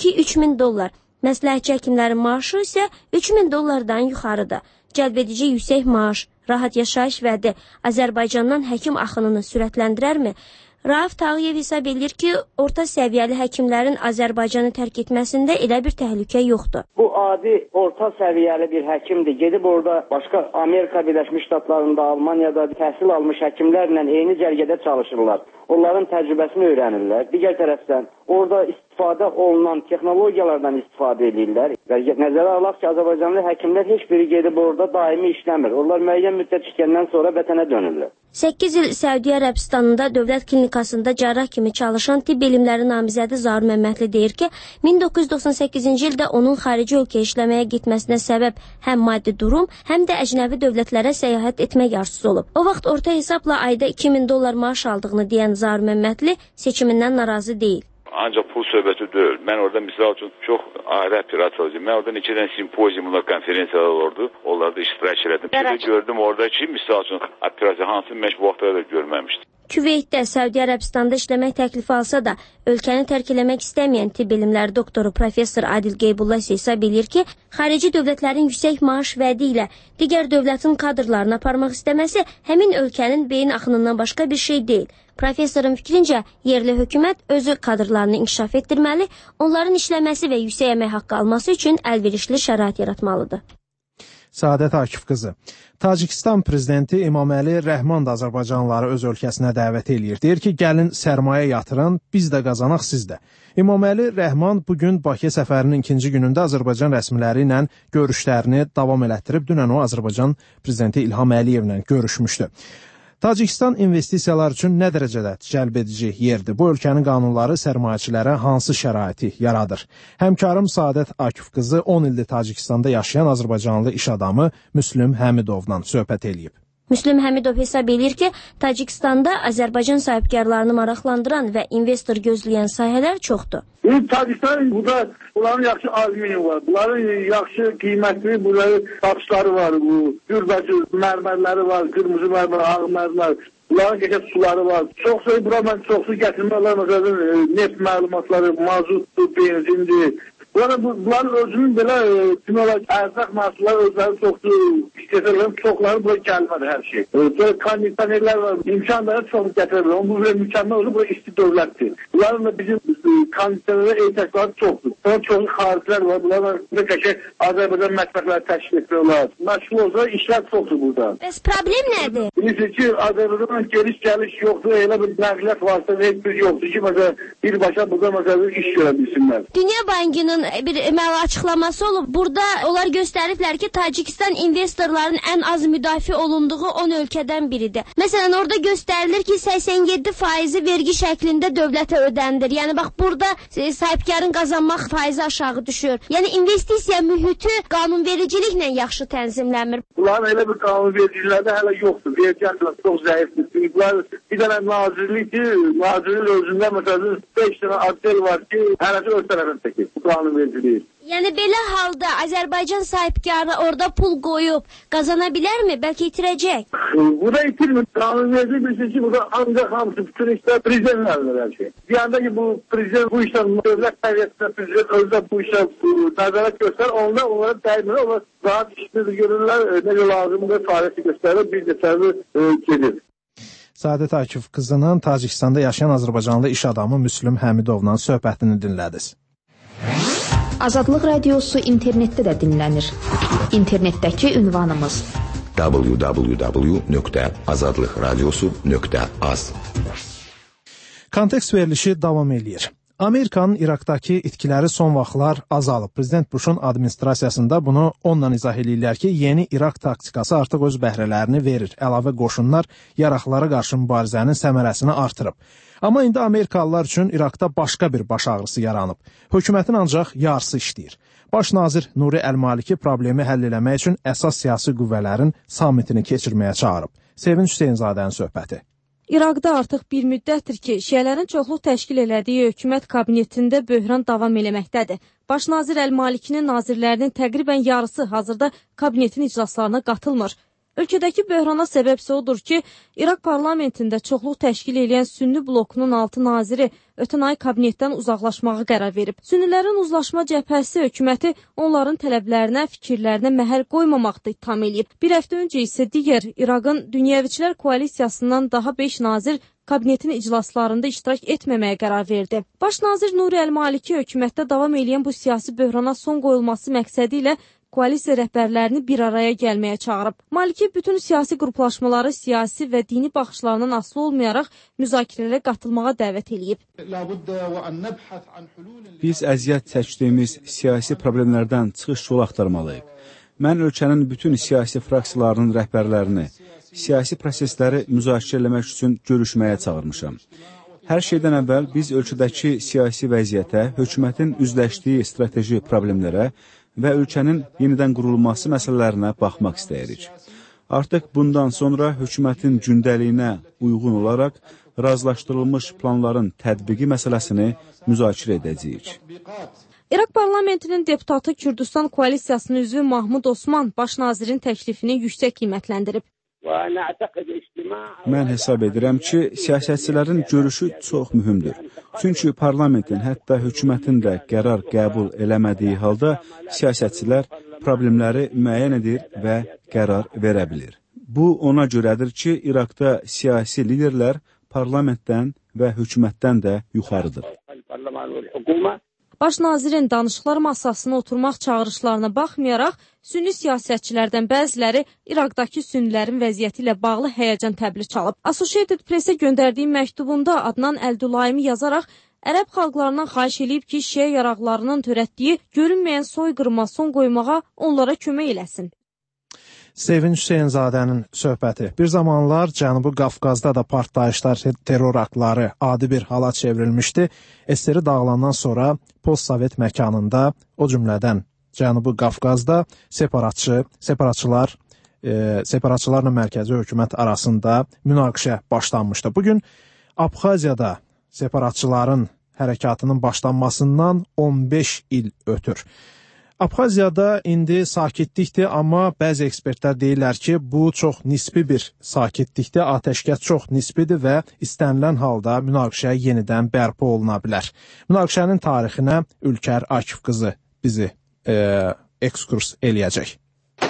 $2-3 min. Məsləhətçi həkimlərin maaşı isə $3.000 yuxarıdır. Cəlb edici yüksək maaş, rahat yaşayış vədi Azərbaycandan həkim axınını sürətləndirərmi? Rauf Tağıyev hesab edir ki, orta səviyyəli həkimlərin Azərbaycanı tərk etməsində elə bir təhlükə yoxdur. Bu adi orta səviyyəli bir həkimdir. Gedib orada başqa Amerika Birləşmiş Ştatlarında, Almaniyada təhsil almış həkimlərlə eyni cərgədə çalışırlar. Onların təcrübəsini öyrənirlər. Digər tərəfdən orada istifadə olunan texnologiyalardan istifadə edirlər. Və nəzərə alaq ki, Azərbaycanlı həkimlər heç biri gedib orada daimi işləmir. Onlar müəyyən müddət işləndən sonra vətənə dönürlər. 8 il Səudiyyə Ərəbistanında dövlət klinikasında cərrah kimi çalışan tibb elmləri namizədi Zaur Məmmədli deyir ki, 1998-ci ildə onun xarici ölkəyə işləməyə getməsinə səbəb həm maddi durum, həm də əcnəbi dövlətlərə səyahət etmək arzusu olub. O vaxt orta hesabla ayda $2000 maaş aldığını deyən Zaur Məmmədli seçimindən narazı deyil. Ancaq pul söhbəti deyil. Mən orada misal üçün çox ayrı operatsiya. Mən orada neçə dənə simpoziumlar, konferensiyalar oldu. Onlarda iştirak etdim. Bir gördüm orada ki, misal üçün operasiya hansı mən bu vaxtlarda görməmişdim. Küveytdə Səudiyyə Ərəbistanda işləmək təklifi alsa da, ölkəni tərk eləmək istəməyən tibb elmləri doktoru professor Adil Qeybulla hesab edir ki, xarici dövlətlərin yüksək maaş vədi ilə digər dövlətin kadrlarını aparmaq istəməsi həmin ölkənin beyin axınından başqa bir şey deyil. Professorun fikrincə, yerli hökumət özü kadrlarını inkişaf etdirməli, onların işləməsi və yüksək əmək haqqı alması üçün əlverişli şərait yaratmalıdır. Səadət Akif qızı. Tacikistan prezidenti İmaməli Rəhman da Azərbaycanlıları öz ölkəsinə dəvət eləyir. Deyir ki, gəlin sərmayə yatırın, biz də qazanaq, siz də. İmaməli Rəhman bugün Bakıya səfərinin ikinci günündə Azərbaycan rəsmiləri ilə görüşlərini davam elətdirib. Dünən o Azərbaycan prezidenti İlham Əliyevlə görüşmüşdü. Tacikistan investisiyalar üçün nə dərəcədə cəlb edici yerdir? Bu ölkənin qanunları sərmayəçilərə hansı şəraiti yaradır? Həmkarım Səadət Akif qızı 10 ildir Tacikistanda yaşayan Azərbaycanlı iş adamı Müslüm Həmidovla söhbət eləyib. Müslüm Həmidov hesab edir ki, Tacikistanda Azərbaycan sahibkarlarını maraqlandıran və investor gözləyən sahələr çoxdur. Tacikistan burada bunların yaxşı alüminium var, bunların yaxşı qiymətli tapışları var, gürdacı mərmərləri var, qırmızı mərmər, ağ mərmər, bunların geçək suları var. Çoxsu, bura mən çoxsu gətirmələr, məsələn, neft məlumatları, mazutdur, benzindir. Bunların özünün belə ərzaq məhsulları özləri çoxdur, istəyirlər, çoxları buraya gəlmədi hər şey. Kondisionerlər var, imkanları çox gətirirlər, bu mükəmməl olur, bu isti dövlətdir. Bunların da bizim kondisionerlər ehtiyacları çoxdur. Sonra çoxlu xaricilər var, bunlar da qəşək Azərbaycan mətbəxləri təşkil etdirlər. Məşğul olsa işlər çoxdur burada. Bəs problem nədir? Bilirsiniz ki, Azərbaycandan geliş yoxdur, elə bir nəqliyyat vasitəsi heç bir yoxdur ki, məsələn, birbaşa burada məsələn iş görə bilsinlər. Dünya Bankının bir açıqlaması olub. Burada onlar göstəriblər ki, Tacikistan investorların ən az müdafiə olunduğu 10 ölkədən biridir. Məsələn, orada göstərilir ki, 87% vergi şəklində dövlətə ödənilir. Yəni, bax, burada sahibkarın qazanmaq faizi aşağı düşür. Yəni, investisiya mühiti qanunvericiliklə yaxşı tənzimlənmir. Bunların elə bir qanunvericiliklərdə hələ yoxdur. Vergi haqqında çox zəifdir. Bunlar bir dənə nazirlikdir. Nazirlik özündə, məsələn, 5 dənə adel var ki, hərəsi öz tərəfindəki bu qanunvericiliyi. Yəni, belə halda Azərbaycan sahibkarı orada pul qoyub qazana bilərmi? Bəlkə itirəcək? Burada itirmir. Qanunverici bilsin ki, burada ancaq hamısı bütün işlər prezident əlində hər şey. Bir anda ki, bu prezident bu işlər, dövlət səviyyəsində prezident özdə bu işlər nəzarət göstər, onlara dəymir, onlar rahat işini görürlər, necə lazımdır, fəaliyyəti göstərir, bir neçəli gedir. Səadət Akif qızının Tacikistanda yaşayan Azərbaycanlı iş adamı Müslüm Həmidovla söhbətini dinlədiniz. Azadlıq Radiosu internetdə də dinlənir. İnternetdəki ünvanımız www.azadlıqradiosu.az. Kontekst verilişi davam eləyir. Amerikanın İraqdakı itkiləri son vaxtlar azalıb. Prezident Bush'un administrasiyasında bunu onunla izah edirlər ki, yeni İraq taktikası artıq öz bəhrələrini verir. Əlavə qoşunlar yaraqlara qarşı mübarizənin səmərəsini artırıb. Amma indi Amerikalılar üçün İraqda başqa bir baş ağrısı yaranıb. Hökumətin ancaq yarısı işləyir. Baş nazir Nuri Əl-Maliki problemi həll eləmək üçün əsas siyasi qüvvələrin sammitini keçirməyə çağırıb. Sevinç Hüseynzadənin söhbəti. İraqda artıq bir müddətdir ki, şiələrin çoxluq təşkil elədiyi hökumət kabinetində böhran davam eləməkdədir. Baş nazir Əl-Malikinin nazirlərinin təqribən yarısı hazırda kabinetin iclaslarına qatılmır. Ölkədəki böhrana səbəbsə odur ki, İraq parlamentində çoxluq təşkil edən Sünni blokunun 6 naziri ötən ay kabinetdən uzaqlaşmağa qərar verib. Sünnilərin uzlaşma cəbhəsi hökuməti onların tələblərinə, fikirlərinə məhəl qoymamaqda ittiham eləyib. Bir həftə öncə isə digər İraqın Dünyəviçilər koalisiyasından daha 5 nazir kabinetin iclaslarında iştirak etməməyə qərar verdi. Baş nazir Nuri Əl-Maliki hökumətdə davam edən bu siyasi böhrana son qoyulması məqsədi ilə koalisiya rəhbərlərini bir araya gəlməyə çağırıb. Maliki bütün siyasi qruplaşmaları siyasi və dini baxışlarından asılı olmayaraq müzakirələrə qatılmağa dəvət edib. Biz əziyyət çəkdiyimiz siyasi problemlərdən çıxış yolu axtarmalıyıq. Mən ölkənin bütün siyasi fraksiyalarının rəhbərlərini, siyasi prosesləri müzakirə etmək üçün görüşməyə çağırmışam. Hər şeydən əvvəl biz ölkədəki siyasi vəziyyətə, hökumətin üzləşdiyi strateji problemlərə və ölkənin yenidən qurulması məsələlərinə baxmaq istəyirik. Artıq bundan sonra hökumətin gündəliyinə uyğun olaraq razılaşdırılmış planların tətbiqi məsələsini müzakirə edəcəyik. İraq parlamentinin deputatı Kürdistan koalisiyasının üzvü Mahmud Osman baş nazirin təklifini yüksək qiymətləndirib. Mən hesab edirəm ki, siyasətçilərin görüşü çox mühümdür. Çünki parlamentin, hətta hökumətin də qərar qəbul eləmədiyi halda siyasətçilər problemləri müəyyən edir və qərar verə bilir. Bu ona görədir ki, İraqda siyasi liderlər parlamentdən və hökumətdən də yuxarıdır. Baş nazirin danışıqlar masasına oturmaq çağırışlarına baxmayaraq, sünni siyasətçilərdən bəziləri İraqdakı sünnilərin vəziyyəti ilə bağlı həyəcan təbili çalıb. Associated Press-ə göndərdiyi məktubunda Adnan Əldülayimi yazaraq, ərəb xalqlarından xahiş edib ki, şiə yaraqlarının törətdiyi görünməyən soyqırıma son qoymağa onlara kömək eləsin. Sevinç Hüseynzadənin söhbəti. Bir zamanlar Cənubi Qafqazda da partlayışlar, terror aktları adi bir hala çevrilmişdi. SSR dağılandan sonra postsovet məkanında, o cümlədən Cənubi Qafqazda separatçılarla mərkəzi hökumət arasında münaqişə başlanmışdı. Bugün Abxaziyada separatçıların hərəkatının başlanmasından 15 il ötür. Abxaziyada indi sakitlikdir, amma bəzi ekspertlər deyirlər ki, bu çox nisbi bir sakitlikdir, atəşkəs çox nisbidir və istənilən halda münaqişə yenidən bərpa oluna bilər. Münaqişənin tarixinə Ülkər Akif qızı bizi ekskurs eləyəcək.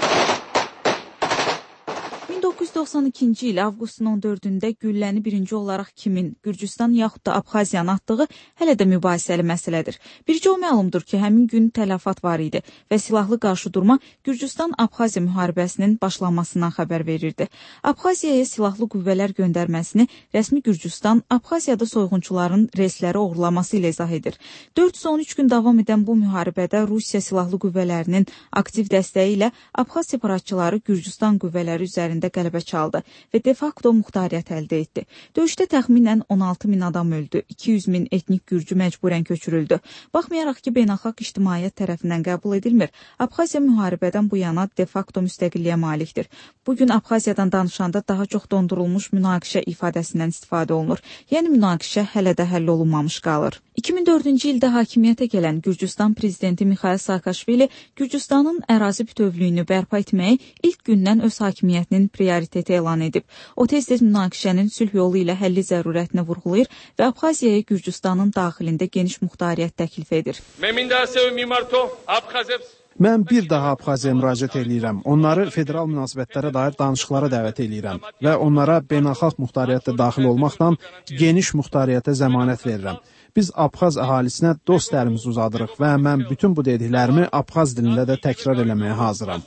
1992-ci il avqustun 14-də gülləni birinci olaraq kimin, Gürcüstan yaxud da Abxaziyanın atdığı hələ də mübahisəli məsələdir. Bircə o məlumdur ki, həmin gün tələfat var idi və silahlı qarşıdurma Gürcüstan-Abxaziya müharibəsinin başlanmasından xəbər verirdi. Abxaziyaya silahlı qüvvələr göndərməsini rəsmi Gürcüstan, Abxaziyada soyğunçuların reysləri oğurlaması ilə izah edir. 413 gün davam edən bu müharibədə Rusiya silahlı qüvvələrinin aktiv dəstəyi ilə Abxaz separatçıları Gürcüstan qüvvələri üzərində qələbə çaldı və de facto muxtariyyət əldə etdi. Döyüşdə təxminən 16 min adam öldü, 200 min etnik gürcü məcburən köçürüldü. Baxmayaraq ki, beynəlxalq ictimaiyyət tərəfindən qəbul edilmir, Abxaziya müharibədən bu yana de facto müstəqilliyə malikdir. Bugün Abxaziyadan danışanda daha çox dondurulmuş münaqişə ifadəsindən istifadə olunur. Yəni münaqişə hələ də həll olunmamış qalır. 2004-cü ildə hakimiyyətə gələn Gürcüstan prezidenti Mikhail Saakashvili Gürcüstanın ərazi bütövlüyünü bərpa etməyi ilk gündən öz hakimiyyətinin prioriteti elan edib. O tez-tez münaqişənin sülh yolu ilə həlli zərurətini vurğulayır və Abxaziyaya Gürcüstanın daxilində geniş muxtariyyət təklif edir. Mən bir daha Abxaziyaya müraciət edirəm. Onları federal münasibətlərə dair danışıqlara dəvət edirəm və onlara beynəlxalq muxtariyyətdə daxil olmaqla geniş muxtariyyətə zəmanət verirəm. Biz Abxaz əhalisinə dost əlimizi uzadırıq və mən bütün bu dediklərimi Abxaz dilində də təkrar eləməyə hazıram.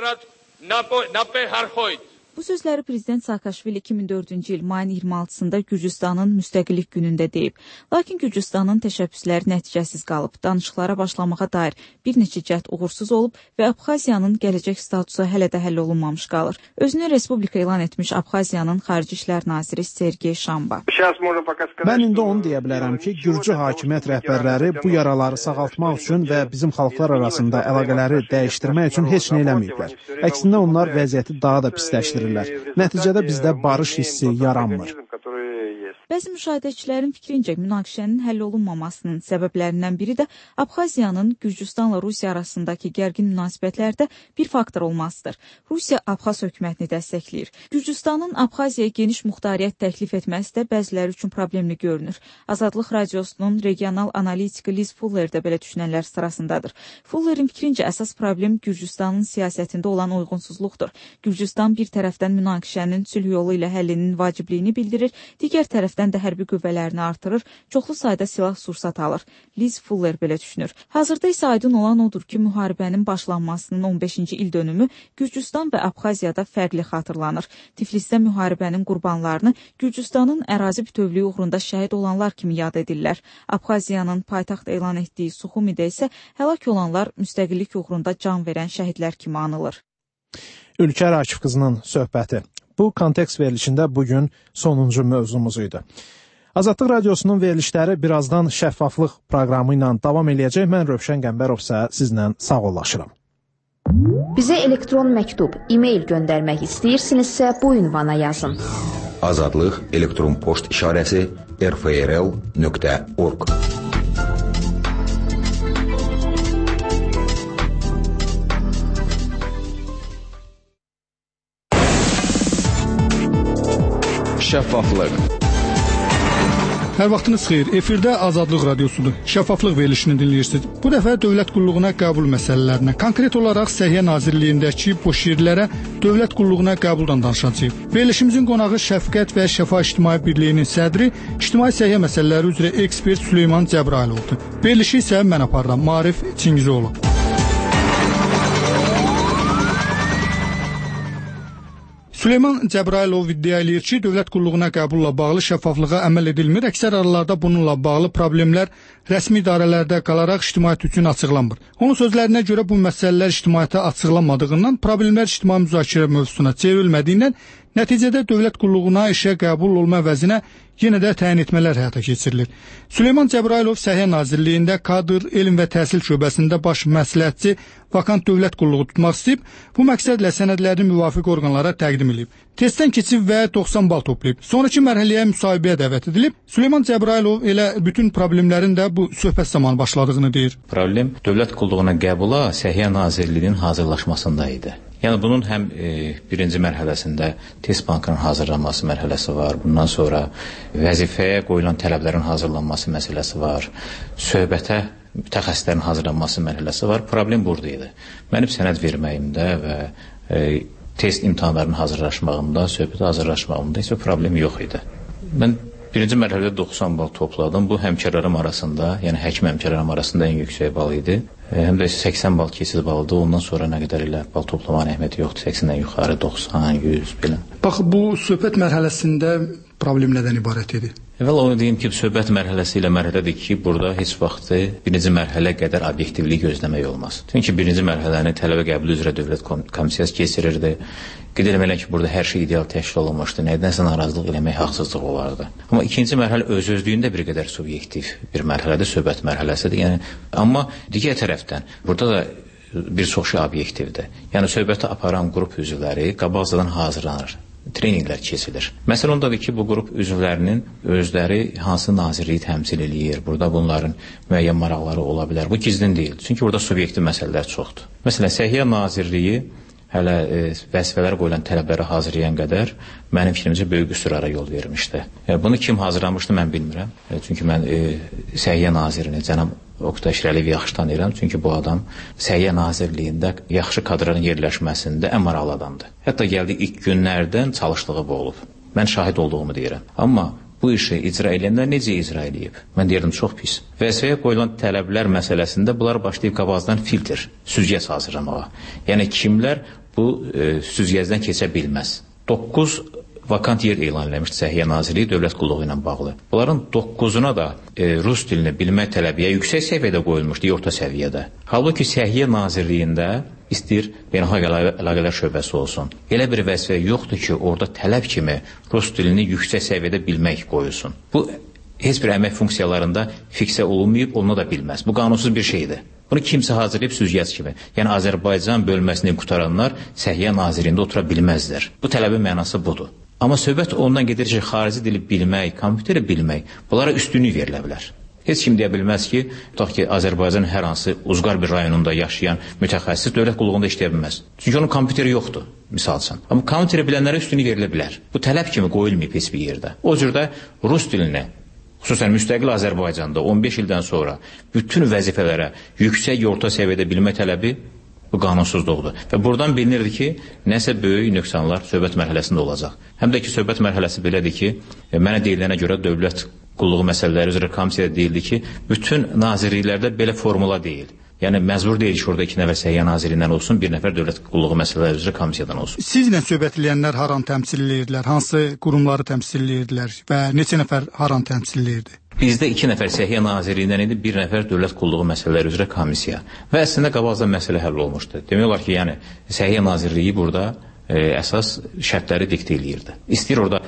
Bu sözləri prezident Saakashvili 2004-cü il mayın 26-sında Gürcüstanın müstəqillik günündə deyib. Lakin Gürcüstanın təşəbbüsləri nəticəsiz qalıb. Danışıqlara başlamağa dair bir neçə cəhd uğursuz olub və Abxaziyanın gələcək statusu hələ də həll olunmamış qalır. Özünü respublika elan etmiş Abxaziyanın Xarici İşlər naziri Sergey Şamba. Mən indi onu deyə bilərəm ki, Gürcü hakimiyyət rəhbərləri bu yaraları sağaltmaq üçün və bizim xalqlar arasında əlaqələri dəyişdirmək üçün heç nə eləməyiblər. Əksinə onlar vəziyyəti daha da pisləşdirirlər. Nəticədə bizdə barış hissi yaranmır. Bəzi müşahidəçilərin fikrincə münaqişənin həll olunmamasının səbəblərindən biri də Abxaziyanın Gürcüstanla Rusiya arasındakı gərgin münasibətlərdə bir faktor olmasıdır. Rusiya Abxaz hökumətini dəstəkləyir. Gürcüstanın Abxaziyaya geniş muxtariyyət təklif etməsi də bəziləri üçün problemli görünür. Azadlıq radiosunun regional analitiki Liz Fuller də belə düşünənlər sırasındadır. Fullerin fikrincə əsas problem Gürcüstanın siyasətində olan uyğunsuzluqdur. Gürcüstan bir tərəfdən münaqişənin sülh yolu ilə həllinin vacibliyini bildirir, digər tərəfdən Türkistan da hərbi qüvvələrini artırır, çoxlu sayda silah-sursat alır. Liz Fuller belə düşünür. Hazırda isə aydın olan odur ki, müharibənin başlanmasının 15-ci il dönümü Gürcüstan və Abxaziyada fərqli xatırlanır. Tiflisdə müharibənin qurbanlarını Gürcüstanın ərazi bütövlüyü uğrunda şəhid olanlar kimi yad edirlər. Abxaziyanın paytaxt elan etdiyi Suxumidə isə həlak olanlar müstəqillik uğrunda can verən şəhidlər kimi anılır. Ülkər Akif qızının söhbəti. Bu kontekst verilişində bugün sonuncu mövzumuz idi. Azadlıq Radiosunun verilişləri birazdan şəffaflıq proqramı ilə davam eləyəcək. Mən Rövşən Qəmbərov isə sizlə sağollaşıram. Bizə elektron məktub, e-mail göndərmək istəyirsinizsə bu ünvana yazın. Azadlıq elektron poçt işarəsi rfrl.org. Şəffaflıq. Hər vaxtınız xeyir. Efirdə Azadlıq Radiosudur. Şəffaflıq verilişini dinləyirsiniz. Bu dəfə dövlət qulluğuna qəbul məsələlərinə, konkret olaraq Səhiyyə Nazirliyindəki boş yerlərə dövlət qulluğuna qəbuldan danışacağıq. Verilişimizin qonağı Şəfqət və Şəfa İctimai Birliyinin sədri, İctimai Səhiyyə məsələləri üzrə ekspert Süleyman Cəbrailovdur. Verilişi isə mən aparıram, Maarif Çingizoğlu. Süleyman Cəbrailov iddia eləyir ki, dövlət qulluğuna qəbulla bağlı şəffaflığa əməl edilmir. Əksər aralarda bununla bağlı problemlər rəsmi idarələrdə qalaraq ictimaiyyət üçün açıqlanmır. Onun sözlərinə görə bu məsələlər ictimaiyyətə açıqlanmadığından, problemlər ictimai müzakirə mövzusuna çevrilmədiyindən nəticədə dövlət qulluğuna işə qəbul olma əvəzinə yenə də təyin etmələr həyata keçirilir. Süleyman Cəbrailov Səhiyyə Nazirliyində kadr, elm və təhsil şöbəsində baş məsləhətçi vakant dövlət qulluğu tutmaq istəyib, bu məqsədlə sənədlərini müvafiq orqanlara təqdim edib. Testdən keçib və 90 bal toplayıb. Sonraki mərhələyə müsahibəyə dəvət edilib. Süleyman Cəbrailov elə bütün problemlərin də bu söhbət zamanı başladığını deyir. Problem dövlət qulluğuna qəbula Səhiyyə Nazirliyinin hazırlaşmasında idi. Yəni bunun həm birinci mərhələsində test bankının hazırlanması mərhələsi var. Bundan sonra vəzifəyə qoyulan tələblərin hazırlanması məsələsi var. Söhbətə mütəxəssislərin hazırlanması mərhələsi var. Problem burada idi. Mənim sənəd verməyimdə və test imtahanlarının hazırlaşmağında, söhbətə hazırlaşmağımda heç bir problem yox idi. Mən birinci mərhələdə 90 bal topladım. Bu həmkarlarım arasında, yəni həkim həmkarlarım arasında ən yüksək bal idi. Həm də 80 bal keçid balıdır. Ondan sonra nə qədər ilə bal toplamağın əhəmiyyəti yoxdur. 80-dən yuxarı, 90, 100 belə. Bax, bu söhbət mərhələsində problem nədən ibarət idi? Əvvəl onu deyim ki, söhbət mərhələsi ilə mərhələdir ki, burada heç vaxt birinci mərhələ qədər obyektivlik gözləmək olmaz. Çünki birinci mərhələni tələbə qəbulu üzrə dövlət komissiyası keçirirdi. Qeyd eləməliyəm ki, burada hər şey ideal təşkil olunmuşdu. Nədənsə narazılıq eləmək haqsızlıq olardı. Amma ikinci mərhələ öz-özlüyündə bir qədər subyektiv bir mərhələdir, söhbət mərhələsidir. Yəni, amma digər tərəfdən burada da bir çox şey obyektivdir. Yəni, söhbəti aparan qrup üzvləri qabaqcadan hazırlanır. Treninqlər keçilir. Məsələ ondadır ki, bu qrup üzvlərinin özləri hansı nazirliyi təmsil eləyir. Burada bunların müəyyən maraqları ola bilər. Bu gizlin deyil. Çünki burada subyektiv məsələlər çoxdur. Məsələn, Səhiyyə Nazirliyi hələ vəzifələrə qoyulan tələbləri hazırlayan qədər mənim fikrimcə böyük qüsurlara yol vermişdi. Bunu kim hazırlamışdı mən bilmirəm. Çünki mən Səhiyyə Nazirini, cənab Oqtay Şirəliyevi yaxşı tanıyıram. Çünki bu adam Səhiyyə Nazirliyində yaxşı kadrların yerləşməsində ən maraqlı adamdır. Hətta gəldiyi ilk günlərdən çalışdığı bu olub. Mən şahid olduğumu deyirəm. Amma bu işi icra edənlər necə icra edib? Mən deyirdim, çox pis. Vəzifəyə qoyulan tələblər məsələsində bunlar başlayıb qabaqcadan filtr, süzgəc hazırlamağa. Yəni kimlər bu süzgəcdən keçə bilməz. 9 vakant yer elan eləmişdi Səhiyyə Nazirliyi dövlət qulluğu ilə bağlı. Bunların 9-una da rus dilini bilmək tələbiyə yüksək səviyyədə qoyulmuşdu, orta səviyyədə. Halbuki Səhiyyə Nazirliyində istəyir beynəlxalq əlaqələr şöbəsi olsun. Elə bir vəzifə yoxdur ki, orada tələb kimi rus dilini yüksək səviyyədə bilmək qoyulsun. Bu heç bir əmək funksiyalarında fiksə olunmayıb, oluna da bilməz. Bu qanunsuz bir şeydir. Bunu kimsə hazırlayıb süzgəc kimi. Yəni Azərbaycan bölməsini qutaranlar Səhiyyə Nazirliyində otura bilməzlər. Bu tələbin mənası budur. Amma söhbət ondan gedir ki, xarici dili bilmək, kompüteri bilmək, bunlara üstünlük verilə bilər. Heç kim deyə bilməz ki, tutaq ki, Azərbaycan hər hansı uzqar bir rayonunda yaşayan mütəxəssis dövlət qulluğunda işləyə bilməz. Çünki onun kompüteri yoxdur, misal üçün. Amma kompüteri bilənlərə üstünlük verilə bilər. Bu tələb kimi qoyulmayıb heç bir yerdə. O cürdə rus dilini, xüsusən müstəqil Azərbaycanda 15 ildən sonra bütün vəzifələrə yüksək orta səviyyədə bilmə tələbi Bu qanunsuzluqdur. Və buradan bilinirdi ki, nəsə böyük nöqsanlar söhbət mərhələsində olacaq. Həm də ki, söhbət mərhələsi belədir ki, mənə deyilənə görə dövlət qulluğu məsələləri üzrə komissiyada deyildi ki, bütün nazirliklərdə belə formula deyil. Yəni məcbur deyil ki, orada 2 nəfər səhiyyə nazirindən olsun, 1 nəfər dövlət qulluğu məsələləri üzrə komissiyadan olsun. Sizlə söhbət edənlər haranı təmsil edirdilər, hansı qurumları təmsil edirdilər və neçə nəfər haranı təmsil edirdi? Bizdə 2 nəfər səhiyyə nazirliyindən idi, 1 nəfər dövlət qulluğu məsələləri üzrə komissiya. Və əslində qabaqcadan məsələ həll olmuşdu. Demək olar ki, yəni səhiyyə nazirliyi burada əsas şərtləri diktə eləyirdi. İstəyir orada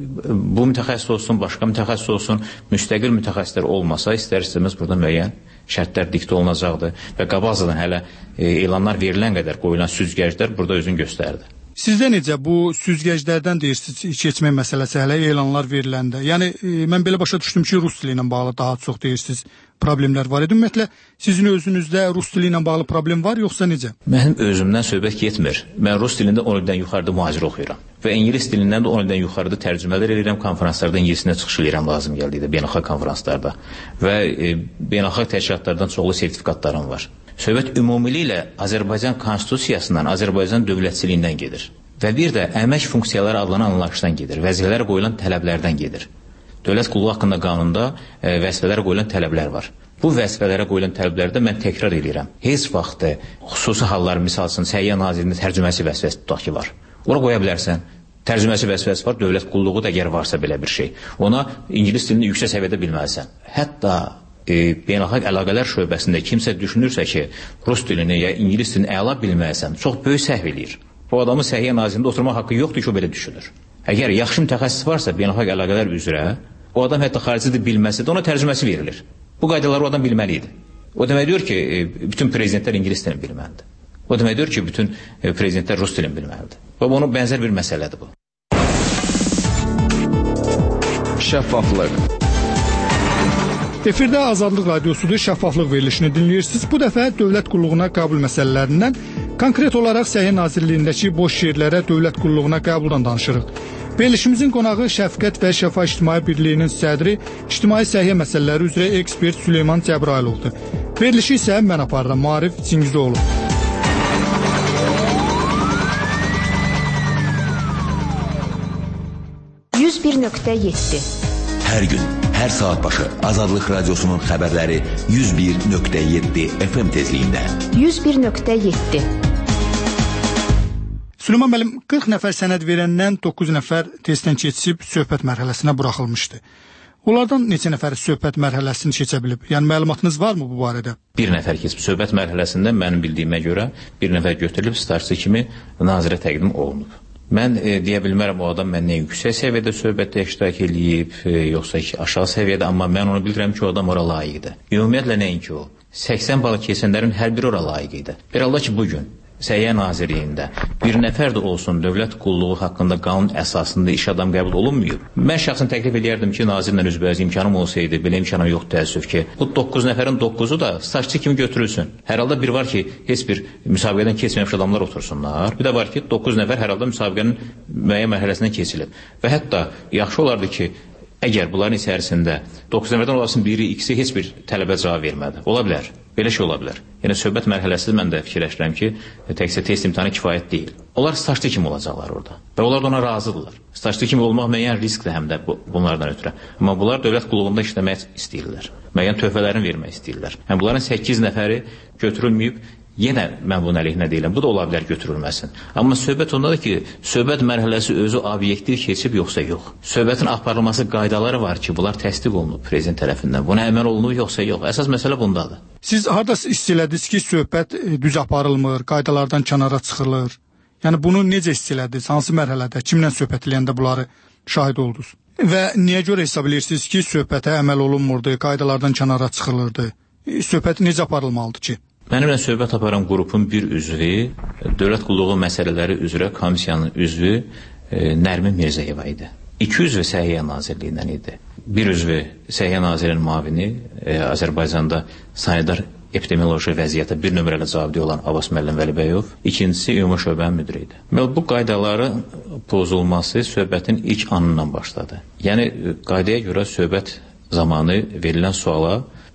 bu mütəxəssis olsun, başqa mütəxəssis olsun, müstəqil mütəxəssislər olmasa, istər-istəməz burada müəyyən şərtlər diktə olunacaqdı və qabaqcadan hələ elanlar verilən qədər qoyulan süzgəclər burada özünü göstərdi. Sizdə necə bu süzgəclərdən deyirsiniz keçmək məsələsi hələ elanlar veriləndə? Yəni mən belə başa düşdüm ki, rus dili ilə bağlı daha çox deyirsiniz problemlər var idi. Ümumiyyətlə sizin özünüzdə rus dili ilə bağlı problem var yoxsa necə? Mənim özümdən söhbət getmir. Mən rus dilində 10 ildən yuxarıda mühacir oxuyuram və ingilis dilindən də 10 ildən yuxarıda tərcümələr edirəm, konferanslarda ingilisinə çıxış edirəm lazım gəldikdə, beynəlxalq konferanslarda və beynəlxalq təşkilatlardan çoxlu sertifikatlarım var. Söhbət ümumiliklə Azərbaycan konstitusiyasından, Azərbaycan dövlətçiliyindən gedir. Və bir də əmək funksiyaları adlanan anlayışdan gedir, vəzifələrə qoyulan tələblərdən gedir. Dövlət qulluğu haqqında qanunda vəzifələrə qoyulan tələblər var. Bu vəzifələrə qoyulan tələblərdə mən təkrar edirəm. Heç vaxt xüsusi hallar, misal üçün, Səhiyyə Nazirliyinin tərcüməçi vəzifəsi tutaq ki var. Ora qoya bilərsən. Tərcüməçi vəzifəsi var, dövlət qulluğu da əgər varsa belə bir şey. Ona ingilis dilini yüksək səviyyədə bilməlisən. Hətta beynəlxalq əlaqələr şöbəsində kimsə düşünürsə ki, rus dilini ya ingilis dilini əla bilməlisən, çox böyük səhv eləyir. Bu adamın Səhiyyə Nazirliyində oturmaq haqqı yoxdur ki, o belə düşünür. Əgər yaxşı mütəxəssis varsa beynəlxalq əlaqələr üzrə, o adam hətta xarici dil bilməsə də ona tərcüməçi verilir. Bu qaydaları o adam bilməli idi. O demək deyir ki, bütün prezidentlər ingilis dilini bilməlidir. O demək deyir ki, bütün prezidentlər rus dilini bilməlidir. Və onun bənzər bir məsələdir bu. Şəffaflıq. Efirdə Azadlıq Radiosudur, şəffaflıq verilişini dinləyirsiniz. Bu dəfə dövlət qulluğuna qəbul məsələlərindən, konkret olaraq Səhiyyə Nazirliyindəki boş yerlərə dövlət qulluğuna qəbuldan danışırıq. Verilişimizin qonağı Şəfqət və Şəfa İctimai Birliyinin sədri, ictimai səhiyyə məsələləri üzrə ekspert Süleyman Cəbrailovdur. Verilişi isə mən aparıram, Maarif Çingizoğlu. Hər gün, hər saat başı Azadlıq Radiosunun xəbərləri 101.7 FM tezliyində. 101.7 Süleyman müəllim, 40 nəfər sənəd verəndən 9 nəfər testdən keçib söhbət mərhələsinə buraxılmışdı. Onlardan neçə nəfər söhbət mərhələsini keçə bilib? Yəni məlumatınız varmı bu barədə? Bir nəfər keçib söhbət mərhələsində mənim bildiyimə görə bir nəfər götürülüb starçı kimi nazirə təqdim olunub. Mən deyə bilmərəm o adam məndən yüksək səviyyədə söhbətdə iştirak eləyib, yoxsa ki, aşağı səviyyədə, amma mən onu bilirəm ki, o adam ora layiqdir. Ümumiyyətlə nəinki o, 80 bal keçənlərin hər biri ora layiqdir. Bir Allah ki, bugün Səhiyyə Nazirliyində bir nəfər də olsun dövlət qulluğu haqqında qanun əsasında iş adam qəbul olunmayıb. Mən şəxsən təklif edərdim ki, nazirlə üzbəüz imkanım olsaydı, belə imkanım yox təəssüf ki, bu 9 nəfərin 9-u da stajçı kimi götürülsün. Hər halda bir var ki, heç bir müsabiqədən keçməmiş adamlar otursunlar. Bir də var ki, 9 nəfər hər halda müsabiqənin müəyyən mərhələsindən keçilib. Və hətta yaxşı olardı ki, əgər bunların içərisində 9 nəfərdən olasın biri, ikisi heç bir tələbə cavab vermədi. Ola bilər. Belə şey ola bilər. Yəni söhbət mərhələsi mən də fikirləşirəm ki, təkcə test imtahanı kifayət deyil. Onlar stajçı kimi olacaqlar orada. Və onlar da ona razıdırlar. Stajçı kimi olmaq müəyyən riskdir həm də bunlardan ötürü. Amma bunlar dövlət qulluğunda işləmək istəyirlər. Müəyyən töhfələrini vermək istəyirlər. Yəni bunların 8 nəfəri götürülməyib. Yenə mən bunun əleyhinə deyiləm. Bu da ola bilər götürülməsin. Amma söhbət ondadır ki, söhbət mərhələsi özü obyektiv keçib yoxsa yox. Söhbətin aparılması qaydaları var ki, bunlar təsdiq olunub prezident tərəfindən. Buna əməl olunub yoxsa yox. Əsas məsələ bundadır. Siz harda hiss elədiniz ki, söhbət düz aparılmır, qaydalardan kənara çıxılır? Yəni bunu necə hiss elədiniz? Hansı mərhələdə, kimlə söhbət eləyəndə bunları şahid oldunuz? Və niyə görə hesab edirsiniz ki, söhbətə əməl olunmurdu, qaydalardan kənara çıxılırdı? Söhbət necə aparılmalıdır ki? Mənimlə söhbət aparan qrupun bir üzvü, dövlət qulluğu məsələləri üzrə komissiyanın üzvü Nərmin Mirzəyeva idi. 2 üzvü Səhiyyə Nazirliyindən idi. Bir üzvü Səhiyyə Nazirinin müavini, Azərbaycanda sanidar epidemioloji vəziyyətə bir nömrəli cavabdeh olan Abbas müəllim Vəlibəyov, ikincisi ümumi şöbənin müdiri idi. Bu qaydaların pozulması söhbətin ilk anından başladı. Yəni qaydaya görə söhbət zamanı verilən suala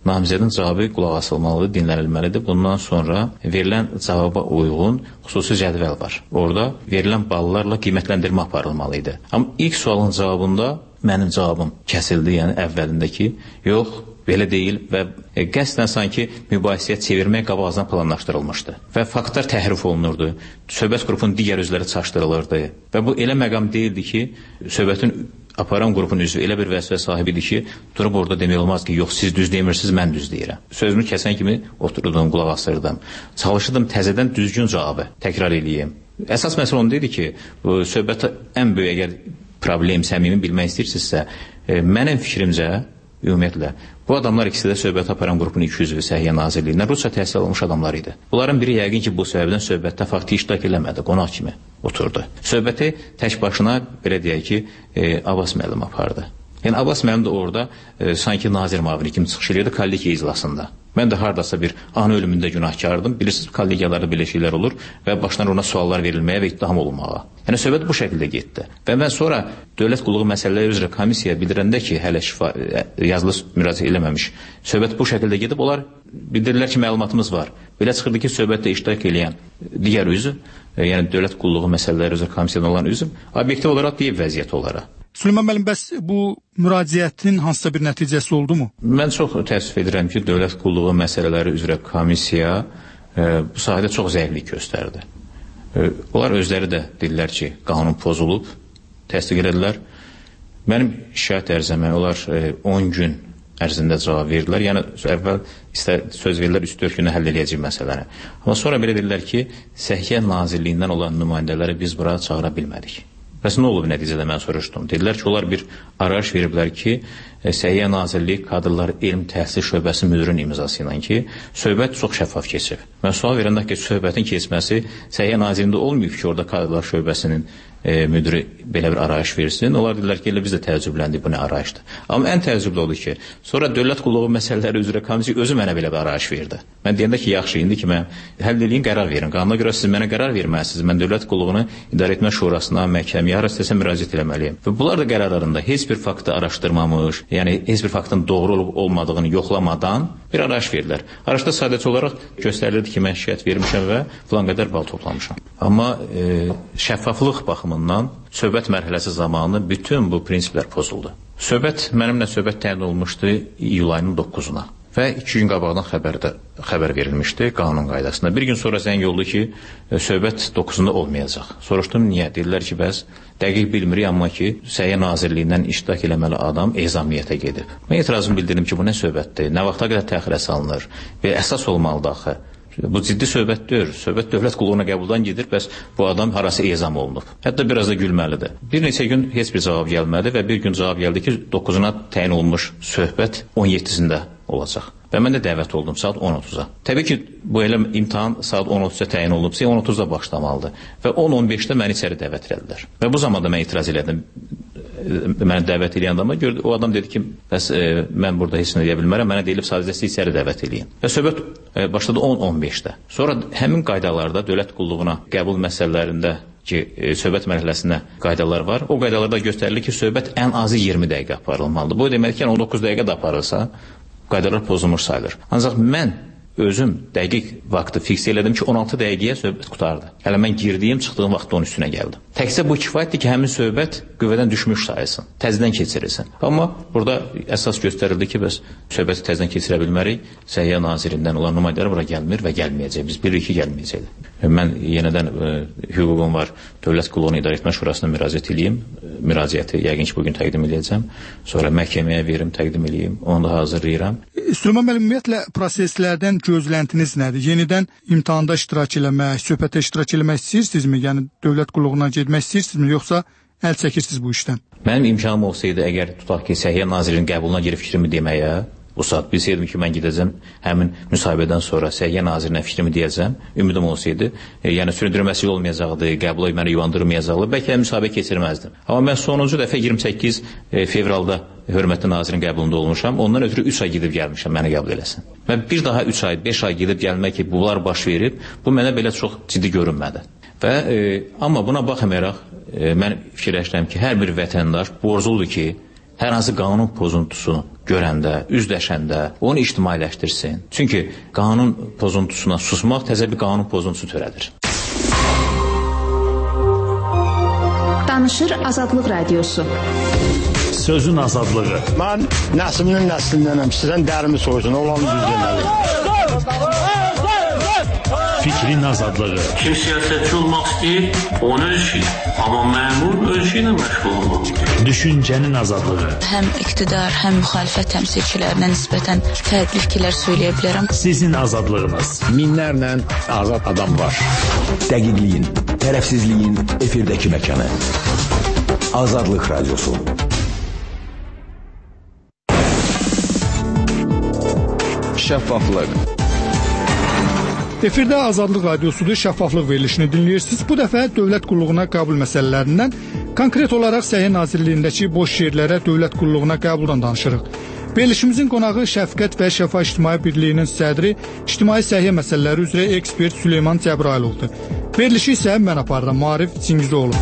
namizədin cavabı qulaq asılmalıdır, dinlənilməlidir. Bundan sonra verilən cavaba uyğun xüsusi cədvəl var. Orada verilən ballarla qiymətləndirmə aparılmalı idi. Amma ilk sualın cavabında mənim cavabım kəsildi, yəni əvvəlindəki yox, belə deyil və qəsdən sanki mübahisəyə çevirmək qabaqcadan planlaşdırılmışdı. Və faktlar təhrif olunurdu, söhbət qrupunun digər üzvləri çaşdırılırdı və bu elə məqam deyildi ki, söhbətin aparan qrupun üzvü elə bir vəzifə sahibidir ki, durub orada demək olmaz ki, yox, siz düz demirsiniz, mən düz deyirəm. Sözümü kəsən kimi oturdum, qulaq asırdım. Çalışırdım təzədən düzgün cavabı təkrar eləyim. Əsas məsələ onda idi ki, söhbətə ən böyük əgər problem, səmimi bilmək istəyirsinizsə, mənim fikrimcə, ümumiyyətlə, bu adamlar ikisi də söhbət aparan qrupun 200 Səhiyyə Nazirliyindən Rusca təhsil alınmış adamlar idi. Bunların biri yəqin ki, bu səbəbdən söhbətdə fakti iştirak eləmədi, qonaq kimi oturdu. Söhbəti tək başına, belə deyək ki, Abbas müəllim apardı. Yəni, Abbas müəllim də orada sanki nazir müavini kimi çıxış edirdi kollegiya iclasında. Mən də haradasa bir ana ölümündə günahkardım. Bilirsiniz, kollegiyalarda belə şeylər olur və başdan ona suallar verilməyə və ittiham olunmağa. Yəni, söhbət bu şəkildə getdi. Və mən sonra dövlət qulluğu məsələləri üzrə komisiya bildirəndə ki, hələ yazılı müraciət eləməmiş, söhbət bu şəkildə gedib, onlar bildirirlər ki, məlumatımız var. Belə çıxırdı ki, söhbətdə iştirak eləyən digər üzv, yəni dövlət qulluğu məsələləri üzrə komisiyadan olan üzv, obyektiv olaraq deyib vəziyyət olaraq. Süleyman müəllim, bəs bu müraciətin hansısa bir nəticəsi oldu mu? Mən çox təəssüf edirəm ki, dövlət qulluğu məsələləri üzrə komissiya bu sahədə çox zəiflik göstərdi. Onlar özləri də deyirlər ki, qanun pozulub, təsdiq edilər. Mənim şikayət ərzəmə onlar 10 gün ərzində cavab verdilər. Yəni, əvvəl söz verirlər 3-4 günə həll edəcək məsələni. Amma sonra belə deyirlər ki, Səhiyyə Nazirliyindən olan nümayəndələri biz bura çağıra bilmədik. Bəs nə olub nəticədə mən soruşdum. Dedilər ki, onlar bir arayış veriblər ki, Səhiyyə Nazirliyi Kadrlar Elm Təhsil Şöbəsi müdürünün imzası ilə ki, söhbət çox şəffaf keçib. Mən sual verəndə ki, söhbətin keçməsi Səhiyyə Nazirliyində olmayıb ki, orada Kadrlar Şöbəsinin müdürü belə bir arayış versin. Onlar dedilər ki, biz də təəccübləndik, bu nə arayışdır. Amma ən təəccüblü oldu ki, sonra dövlət qulluğu məsələləri üzrə komissiya özü mənə belə bir arayış verdi. Mən deyəndə ki, yaxşı, indi ki, mən həll eləyin, qərar verin. Qanuna görə siz mənə qərar verməlisiniz. Mən dövlət qulluğunu İdarə Etmə Şurasına, məhkəməyə, hara istəsə müraciət eləməliyim. Və bunlar da qərarlarında heç bir faktı araşdırmamış, yəni heç bir faktın doğru olub olmadığını yoxlamadan bir arayış verdilər. Arayışda sadəcə olaraq göstərilirdi ki, mən şikayət vermişəm və filan qədər bal toplamışam. Amma şəffaflıq baxımından söhbət mərhələsi zamanı bütün bu prinsiplər pozuldu. Mənimlə söhbət təyin olunmuşdu iyul ayının 9-una və 2 gün qabaqdan xəbər verilmişdi qanun qaydasında. Bir gün sonra zəng oldu ki, söhbət 9-unda olmayacaq. Soruşdum, niyə? Dedilər ki, bəs dəqiq bilmirik, amma ki, Səhiyyə Nazirliyindən iştirak eləməli adam ezamiyyətə gedib. Mən etirazımı bildirdim ki, bu nə söhbətdir, nə vaxta qədər təxirə salınır və əsas olmalıdır axı. Bu ciddi söhbət deyil. Söhbət dövlət qulluğuna qəbuldan gedir, bəs bu adam harası ezam olunub. Hətta biraz da gülməlidir. Bir neçə gün heç bir cavab gəlmədi və bir gün cavab gəldi ki, 9-una təyin olunmuş söhbət 17-sində olacaq. Və mən də dəvət oldum saat 10:30-a. Təbii ki, bu elə imtahan saat 10:30-a təyin olunubsa, 10:30-da başlamalıdır. Və 10:15-də məni içəri dəvət edildilər. Və bu zamanda mən etiraz elədim. Məni dəvət edən adama gördü, o adam dedi ki, bəs mən burada heç nə deyə bilmərəm, mənə deyilib sadəcə siz içəri dəvət eləyin. Və söhbət başladı 10:15-də. Sonra həmin qaydalarda dövlət qulluğuna qəbul məsələlərində ki, söhbət mərhələsində qaydalar var. O qaydalarda göstərilir ki, söhbət ən azı 20 dəqiqə aparılmalıdır. Bu demək ki, 19 dəqiqə də aparılsa, qaydalar pozulmuş sayılır. Ancaq mən özüm dəqiq vaxtı fiks elədim ki, 16 dəqiqəyə söhbət qutardı. Hələ mən girdiyim, çıxdığım vaxtda onun üstünə gəldim. Təkcə bu kifayətdir ki, həmin söhbət qüvvədən düşmüş sayılsın, təzədən keçirilsin. Amma burada əsas göstərildi ki, bəs söhbəti təzədən keçirə bilmərik. Səhiyyə Nazirindən olan nümayəndələr bura gəlmir və gəlməyəcək. Biz bilirik ki, gəlməyəcəkdir. Mən yenədən hüququm var, Dövlət Qulluğunu İdarə Etmə Şurasına müraciət edeyim. Müraciəti yəqin ki, bugün təqdim edəcəm. Sonra məhkəməyə verim, təqdim edeyim. Onu da hazırlayıram. Süleyman müəllim, ümumiyyətlə proseslərdən gözləntiniz nədir? Yenidən imtahanda iştirak eləmək, söhbətə iştirak eləmək istəyirsinizmi? Yəni dövlət qulluğuna getmək istəyirsinizmi, yoxsa əl çəkirsiniz bu işdən? Mənim imkanım olsaydı, əgər tutaq ki, Səhiyyə Nazirinin qəbuluna girib fikrimi deməyə, bu saat bilsəydim ki, mən gedəcəm həmin müsahibədən sonra Səhiyyə Nazirinə fikrimi deyəcəm, ümidim olsaydı, yəni süründürməsi olmayacaqdı, qəbula məni yuvandırmayacaqdı, bəlkə müsahibə keçirməzdim. Amma mən sonuncu dəfə 28 fevralda hörmətli nazirin qəbulunda olmuşam, ondan ötürü 3 ay gedib gəlmişəm, məni qəbul eləsin. Mən bir daha 3 ay, 5 ay gedib gəlmək ki, bunlar baş verib, bu mənə belə çox ciddi görünmədi. Amma buna baxmayaraq, mən fikirləşirəm ki, hər bir vətəndaş borcludur ki, Hər hansı qanun pozuntusunu görəndə, üzləşəndə onu ictimailəşdirsin. Çünki qanun pozuntusuna susmaq təzə bir qanun pozuntusu törədir. Danışır Azadlıq Radiosu. Sözün azadlığı. Mən nəslinin nəslindənəm. Sizdən dərimi soysun, olanı düz deməli. Fikrin azadlığı. Kim siyasətçi olmaq istəyir, onun öz işi. Amma məmur öz işi ilə məşğul olmalıdır. Düşüncənin azadlığı. Həm iqtidar, həm müxalifət təmsilçilərinə nisbətən fərqli fikirlər söyləyə bilərəm. Sizin azadlığınız. Minlərlə azad adam var. Dəqiqliyin, tərəfsizliyin efirdəki məkanı. Azadlıq Radiosu. Şəffaflıq. Efirdə Azadlıq Radiosudur, şəffaflıq verilişini dinləyirsiniz. Bu dəfə dövlət qulluğuna qəbul məsələlərindən, konkret olaraq Səhiyyə Nazirliyindəki boş yerlərə dövlət qulluğuna qəbuldan danışırıq. Verilişimizin qonağı Şəfqət və Şəfa İctimai Birliyinin sədri, ictimai səhiyyə məsələləri üzrə ekspert Süleyman Cəbrailovdur. Verilişi isə mən aparıram, Maarif Çingizoğlu.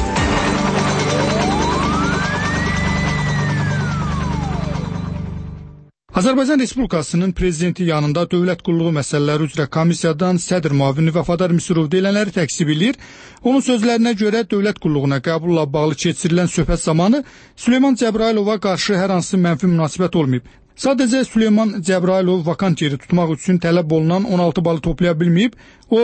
Azərbaycan Respublikasının prezidenti yanında dövlət qulluğu məsələləri üzrə komissiyadan sədr müavini Vəfadar Misirov deyilənləri təqsib edir. Onun sözlərinə görə dövlət qulluğuna qəbulla bağlı keçirilən söhbət zamanı Süleyman Cəbrailova qarşı hər hansı mənfi münasibət olmayıb. Sadəcə Süleyman Cəbrailov vakant yeri tutmaq üçün tələb olunan 16 balı toplaya bilməyib, o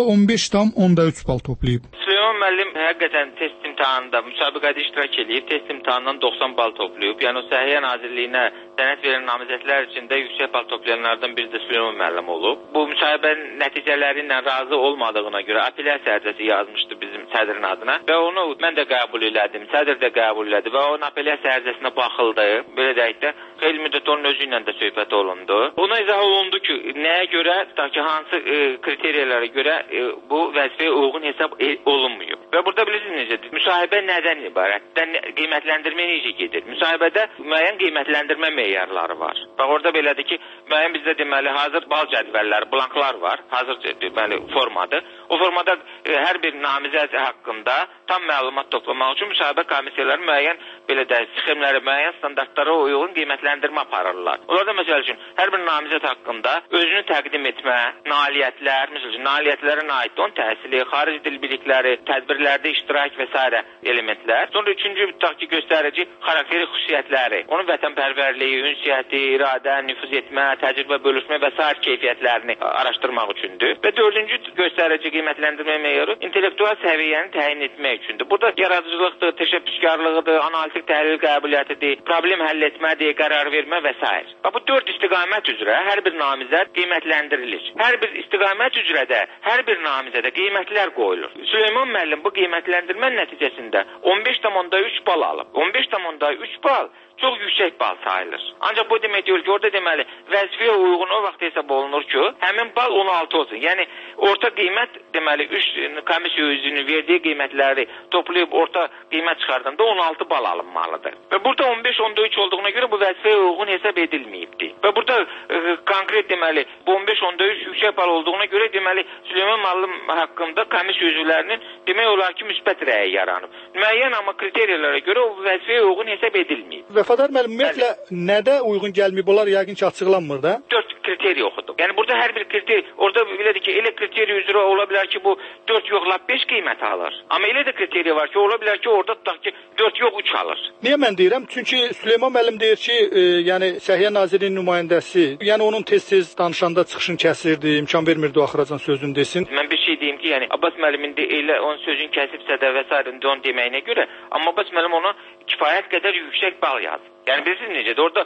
15,3 bal toplayıb. Süleyman müəllim həqiqətən test imtahanında müsabiqədə iştirak edib, test imtahanından 90 bal toplayıb. Yəni o Səhiyyə Nazirliyinə sənəd verən namizədlər içində yüksək bal toplayanlardan biri də Süleyman müəllim olub. Bu müsahibənin nəticələri ilə razı olmadığına görə apellyasiya ərizəsi yazmışdı bizim sədrin adına və onu mən də qəbul elədim, sədr də qəbul elədi və onun apellyasiya ərizəsinə baxıldı. Belə deyək də xeyli müddət onun özü ilə də söhbət olundu. Ona izah olundu ki, nəyə görə, ki, hansı kriteriyalara görə bu vəzifəyə uyğun hesab olunmuyor. Və burada bilirsiniz necədir? Müsahibə nədən ibarətdir? Qiymətləndirmə necə gedir? Müsahibədə müəyyən qiymətləndirmə meyarları var. Bax orada belədir ki, müəyyən bizdə deməli hazır bal cədvəlləri, blanklar var. Hazır deməli formadır. O formada hər bir namizəd haqqında tam məlumat toplamaq üçün müsahibə komissiyaları müəyyən belə də sxemləri, müəyyən standartlara uyğun qiymətləndirmə aparırlar. Onlar da məsəl üçün hər bir namizəd haqqında özünü təqdim etmə, nailiyyətlər, məsəl üçün nailiyyətlərin aid onun təhsili, xarici dil bilikləri, tədbirlərdə iştirak və s. elementlər. Sonra üçüncü tutaq ki, göstərici xarakteri xüsusiyyətləri, onun vətənpərvərliyi, ünsiyyəti, iradə, nüfuz etmə, təcrübə bölüşmə və s. keyfiyyətlərini araşdırmaq üçündür. Və dördüncü göstərici qiymətləndirmə meyarı intellektual səviyyəni təyin etmək üçündür. Burada yaradıcılıqdır, təşəbbüskarlığıdır, analitik təhlil qəbiliyyətidir, problem həll etmədir, qərar vermə və s. Bu dörd istiqamət üzrə hər bir namizəd qiymətləndirilir. Hər bir istiqamət üzrə də hər bir namizədə qiymətlər qoyulur. Süleyman müəllim bu qiymətləndirmə nəticəsində 15,3 bal alıb. 15,3 bal çox yüksək bal sayılır. Ancaq bu demək deyil ki, orada deməli vəzifəyə uyğun o vaxt hesab olunur ki, həmin bal 16 olsun. Yəni orta qiymət deməli 3 komissiya üzvünün verdiyi qiymətləri toplayıb orta qiymət çıxardanda 16 bal alınmalıdır. Və burada 15,3 olduğuna görə bu vəzifəyə uyğun hesab edilməyibdir. Və burada konkret deməli bu 15,3 yüksək bal olduğuna görə deməli Süleyman müəllim haqqında komissiya üzvlərinin demək olar ki, müsbət rəyi yaranıb. Müəyyən amma kriteriyalara görə o vəzifəyə uyğun hesab edilməyib. Vəfadar müəllim, ümumiyyətlə nədə uyğun gəlməyib, onlar yəqin ki, açıqlanmır da? 4 kriteriya oxudum. Yəni burada hər bir kriteriya, orada belədir ki, elə kriteriya üzrə ola bilər ki, bu 4 yox, 5 qiymət alır. Amma elə də kriteriya var ki, ola bilər ki, orada tutaq ki, 4 yox, 3 alır. Niyə mən deyirəm? Çünki Süleyman müəllim deyir ki, yəni Səhiyyə Nazirliyinin nümayəndəsi, yəni onun tez-tez danışanda çıxışını kəsirdi, imkan vermirdi o axıracan sözünü desin. Mən bir şey deyim ki, yəni Abbas müəllimin də elə onun sözünü kəsibsə də və s. onun deməyinə görə, amma Abbas müəllim ona kifayət qədər yüksək bal yazdı. Yəni bilirsiniz necədir? Orada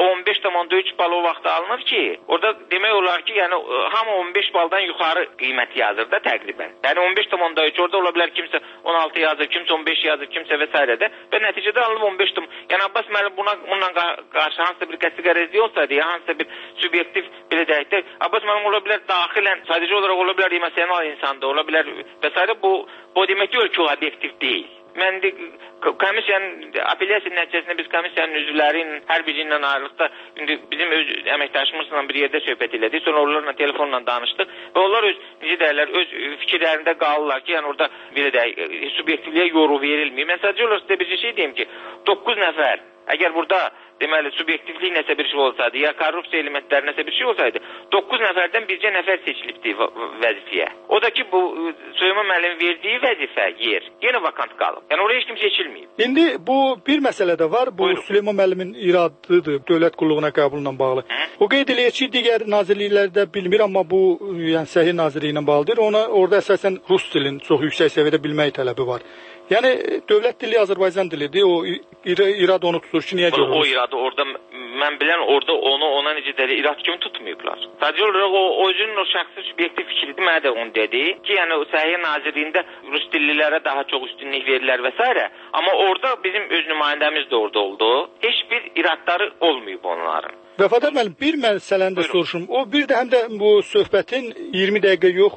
15,3 bal o vaxt alınır ki, orada demək olar ki, yəni hamı 15 baldan yuxarı qiymət yazır da təqribən. Yəni 15,3 orada ola bilər kimsə 16 yazır, kimsə 15 yazır, kimsə və s. də və nəticədə alınıb 15. Yəni Abbas müəllim bununla qarşı hansısa bir qəti qərəzli olsaydı, ya hansısa bir subyektiv belə deyək də, Abbas müəllim ola bilər daxilən, sadəcə olaraq ola bilər emosional insanda, ola bilər və s. Bu demək deyil ki, o obyektiv deyil. Mən də komissiyanın apellyasiya nəticəsində biz komissiyanın üzvləri ilə hər biri ilə ayrılıqda indi bizim öz əməkdaşımızla bir yerdə söhbət elədik. Sonra onlarla telefonla danışdıq və onlar öz necə deyirlər, öz fikirlərində qalırlar ki, yəni orada belə deyək, subyektivliyə yoru verilmir. Mən sadəcə olaraq sizə bir şey deyim ki, 9 nəfər Əgər burada deməli subyektivlik nəsə bir şey olsaydı, ya korrupsiya elementləri nəsə bir şey olsaydı, 9 nəfərdən bircə nəfər seçilibdi vəzifəyə. O da ki, bu Süleyman müəllimin verdiyi vəzifə, yer yenə vakant qalıb. Yəni oraya heç kim seçilməyib. İndi bu bir məsələ də var. Bu Süleyman müəllimin iradıdır dövlət qulluğuna qəbulunla bağlı. O qeyd eləyir ki, digər nazirliklərdə bilmir, amma bu yəni Səhiyyə Nazirliyi ilə bağlıdır. Orada əsasən rus dilini çox yüksək səviyyədə bilmək tələbi var. Yəni dövlət dili Azərbaycan dilidir. O irad onu tutur ki, niyə görə? O iradı orada mən bilən orada onu ona necə deyir, irad kimi tutmayıblar. Sadəcə olaraq o özünün o şəxsi subyektiv fikridir. Mənə də onu dedi ki, yəni o Səhiyyə Nazirliyində rus dillilərə daha çox üstünlük verirlər və s. Amma orada bizim öz nümayəndəmiz də orada oldu. Heç bir iradları olmayıb onların. Vəfadar müəllim, bir məsələni də soruşum. O bir də həm də bu söhbətin 20 dəqiqə yox,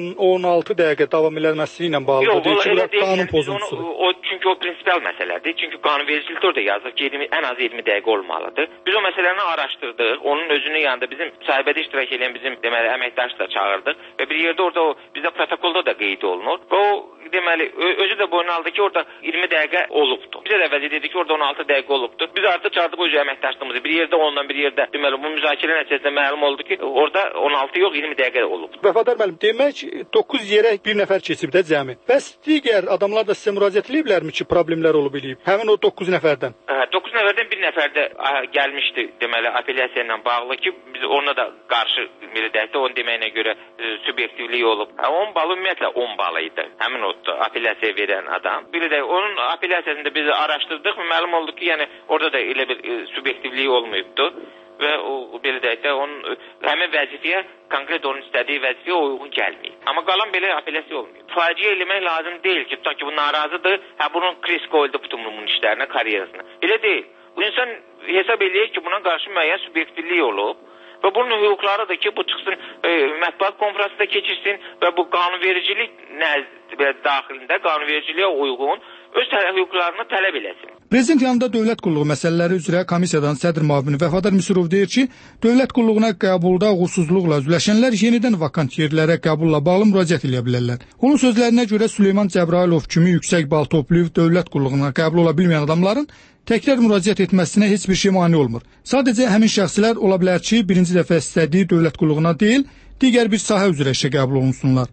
16 dəqiqə davam eləməsi ilə bağlıdır. Yox, qanun pozuntusudur. Çünki o prinsipal məsələdir. Çünki qanunvericilikdə orada yazır ki, ən az 20 dəqiqə olmalıdır. Biz o məsələni araşdırdıq. Onun özünün yanında bizim müsahibədə iştirak edən bizim deməli əməkdaş da çağırdıq və bir yerdə orada o bizdə protokolda da qeyd olunur. Və o deməli özü də boyun aldı ki, orada 20 dəqiqə olubdu. Bizə də vəziyyə dedi ki, orada 16 dəqiqə olubdu. Biz artıq çağırdıq o əməkdaşlığımızı. Bir yerdə ondan bir yerdə deməli bu müzakirə nəticəsində məlum oldu ki, orada 16 yox 20 dəqiqə olubdu. Vəfadar müəllim, demək 9 yerə bir nəfər keçib də cəmi. Bəs digər adamlar da sizə müraciət ediblərmi ki, problemlər olub eləyib? Həmin o 9 nəfərdən. 9 nəfərdən bir nəfər də gəlmişdi deməli apellyasiya ilə bağlı ki, biz ona da qarşı belə deyək də onun deməyinə görə subyektivlik olub. 10 bal ümumiyyətlə 10 bal idi. Həmin o apellyasiya verən adam. Bir də onun apellyasiyasında biz araşdırdıq və məlum oldu ki, yəni orada da elə bir subyektivlik olmayıbdı. Və o belə deyək də onun həmin vəzifəyə konkret onun istədiyi vəzifəyə uyğun gəlməyib. Amma qalan belə apellyasiya olmayıb. Faciə eləmək lazım deyil ki, tutaq ki, bu narazıdır, bunun kriz qoyuldu bütün bunun işlərinə, karyerasına. Elə deyil. Bu insan hesab eləyir ki, buna qarşı müəyyən subyektivlik olub və bunun hüquqlarıdır ki, bu çıxsın mətbuat konferansında keçirsin və bu qanunvericilik daxilində qanunvericiliyə uyğun öz hüquqlarını tələb eləsin. Prezident yanında dövlət qulluğu məsələləri üzrə komissiyadan sədr müavini Vəfadar Müsürov deyir ki, dövlət qulluğuna qəbulda uğursuzluqla üzləşənlər yenidən vakant yerlərə qəbulla bağlı müraciət edə bilərlər. Onun sözlərinə görə Süleyman Cəbrayılov kimi yüksək bal toplayıb dövlət qulluğuna qəbul ola bilməyən adamların təkrar müraciət etməsinə heç bir şey mane olmur. Sadəcə həmin şəxslər ola bilər ki, birinci dəfə istədiyi dövlət qulluğuna deyil, digər bir sahə üzrə işə qəbul olunsunlar.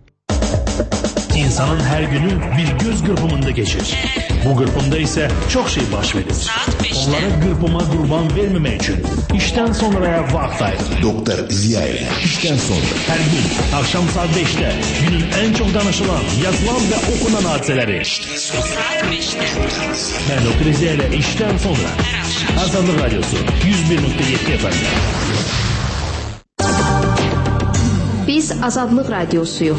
İnsanın hər günü bir göz qırpımında geçir. Bu qırpımda isə çox şey baş verir. Onlara qırpıma qurban verməmək üçün işdən sonraya vaxt ayırır. Doktor Ziyayev, işdən sonra. Hər gün axşam saat 5-də günün ən çox danışılan, yazılan və okunan hadisələri. Mən Doktor Ziyayev işdən sonra. Azadlıq Radyosu 101.7 FM. Biz Azadlıq Radiosuyuq.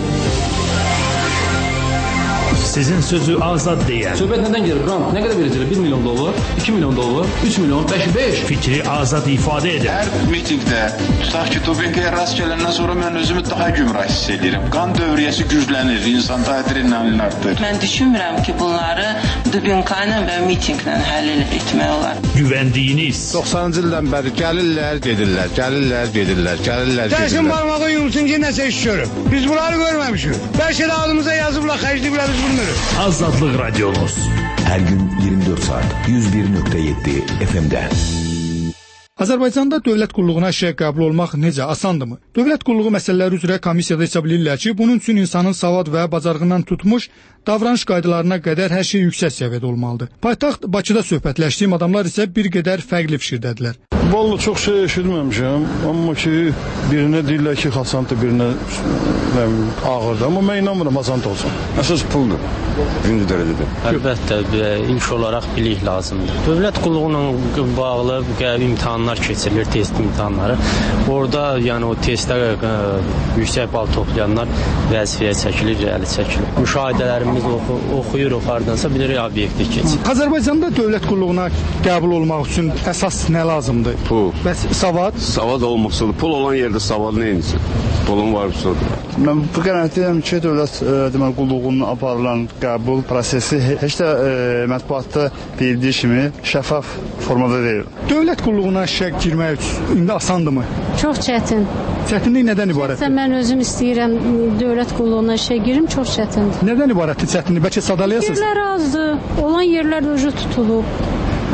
Sizin sözü azad deyən. Söhbət nədən gelir? Qrant nə qədər verəcəklər? 1 milyon dollar, 2 milyon dollar, 3 milyon, 5. Fikri azad ifadə edir. Hər mitingdə, tutaq ki, Tobenkaya rast gələndən sonra mən özümü daha gümrah hiss edirəm. Qan dövriyyəsi güclənir, insanda adrenalin artır. Mən düşünmürəm ki, bunları Tobenkayla və mitinglə həll etmək olar. Güvəndiyiniz. 90-cı ildən bəri gəlirlər, gedirlər, gəlirlər, gedirlər, gəlirlər, gedirlər. Dəsin barmağı yumsun ki, nəsə iş görüb. Biz bunları görməmişik. Bəlkə də adımıza yazıblar, xərcliyiblər, biz bilmirik. Azadlıq Radyomuz. Hər gün 24 saat 101.7 FM-dən. Azərbaycanda dövlət qulluğuna işə qəbul olmaq necə asandırmı? Dövlət qulluğu məsələləri üzrə komissiyada hesab edirlər ki, bunun üçün insanın savad və bacarığından tutmuş davranış qaydalarına qədər hər şey yüksək səviyyədə olmalıdır. Paytaxt Bakıda söhbətləşdiyim adamlar isə bir qədər fərqli fikirdədirlər. Vallahi çox şey eşitməmişəm, amma ki birinə deyirlər ki, xasantı, birinə ağırdır. Amma mən inanmıram xasantı olsun. Əsas puldur. Birinci dərəcədə. Əlbəttə, ilk olaraq bilik lazımdır. Dövlət qulluğuna bağlı imtahanlar keçirilir, test imtahanları. Orada yəni o testdə yüksək bal toplayanlar vəzifəyə çəkilir, irəli çəkilir. Müşahidələrimiz oxuyuruq hardansa bilirik obyektiv keçir. Azərbaycanda dövlət qulluğuna qəbul olmaq üçün əsas nə lazımdır? Pul. Bəs savad? Savad olmaqsadır. Pul olan yerdə savad nə etsin? Pulun varsa. Mən bu qənaətdəyəm ki, dövlət deməli qulluğuna aparılan qəbul prosesi heç də mətbuatda deyildiyi kimi şəffaf formada deyil. Dövlət qulluğuna işə girmək indi asandırmı? Çox çətin. Çətinlik nədən ibarətdir? Mən özüm istəyirəm dövlət qulluğuna işə girim, çox çətindir. Nədən ibarətdir çətinlik? Bəlkə sadalayasınız? Yerlər azdır. Olan yerlər də ucu tutulub.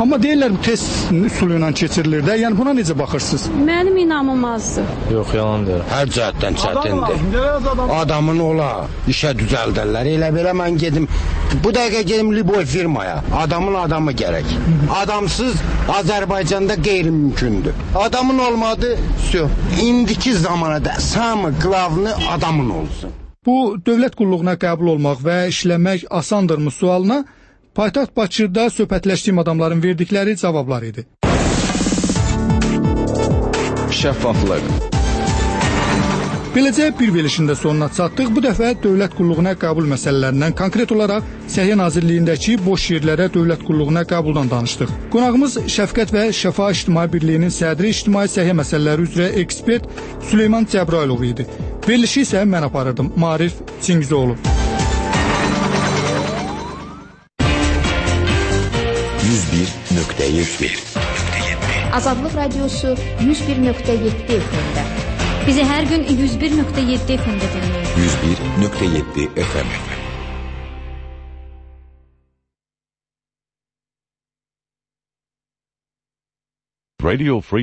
Amma deyirlər bu test üsulu ilə keçirilir də. Yəni buna necə baxırsınız? Mənim inamım azdır. Yox, yalandır. Hər cəhətdən çətindir. Adamın ola işə düzəldərlər. Elə belə mən gedim, bu dəqiqə gedim Liboy firmaya. Adamın adamı gərək. Adamsız Azərbaycanda qeyri-mümkündür. Adamın olmadı, indiki zamanada samı qlavını adamın olsun. Bu dövlət qulluğuna qəbul olmaq və işləmək asandırmı sualına paytaxt Bakıda söhbətləşdiyim adamların verdikləri cavablar idi. Şəffaflıq. Beləcə bir verilişin də sonuna çatdıq. Bu dəfə dövlət qulluğuna qəbul məsələlərindən, konkret olaraq Səhiyyə Nazirliyindəki boş yerlərə dövlət qulluğuna qəbuldan danışdıq. Qonağımız Şəfqət və Şəfa İctimai Birliyinin sədri, ictimai səhiyyə məsələləri üzrə ekspert Süleyman Cəbrayılov idi. Verilişi isə mən aparırdım, Maarif Çingizoğlu. 101.7 Azadlıq Radiosu 101.7 FM-də. Bizi hər gün 101.7 FM-də dinləyin. 101.7 FM. Radio Free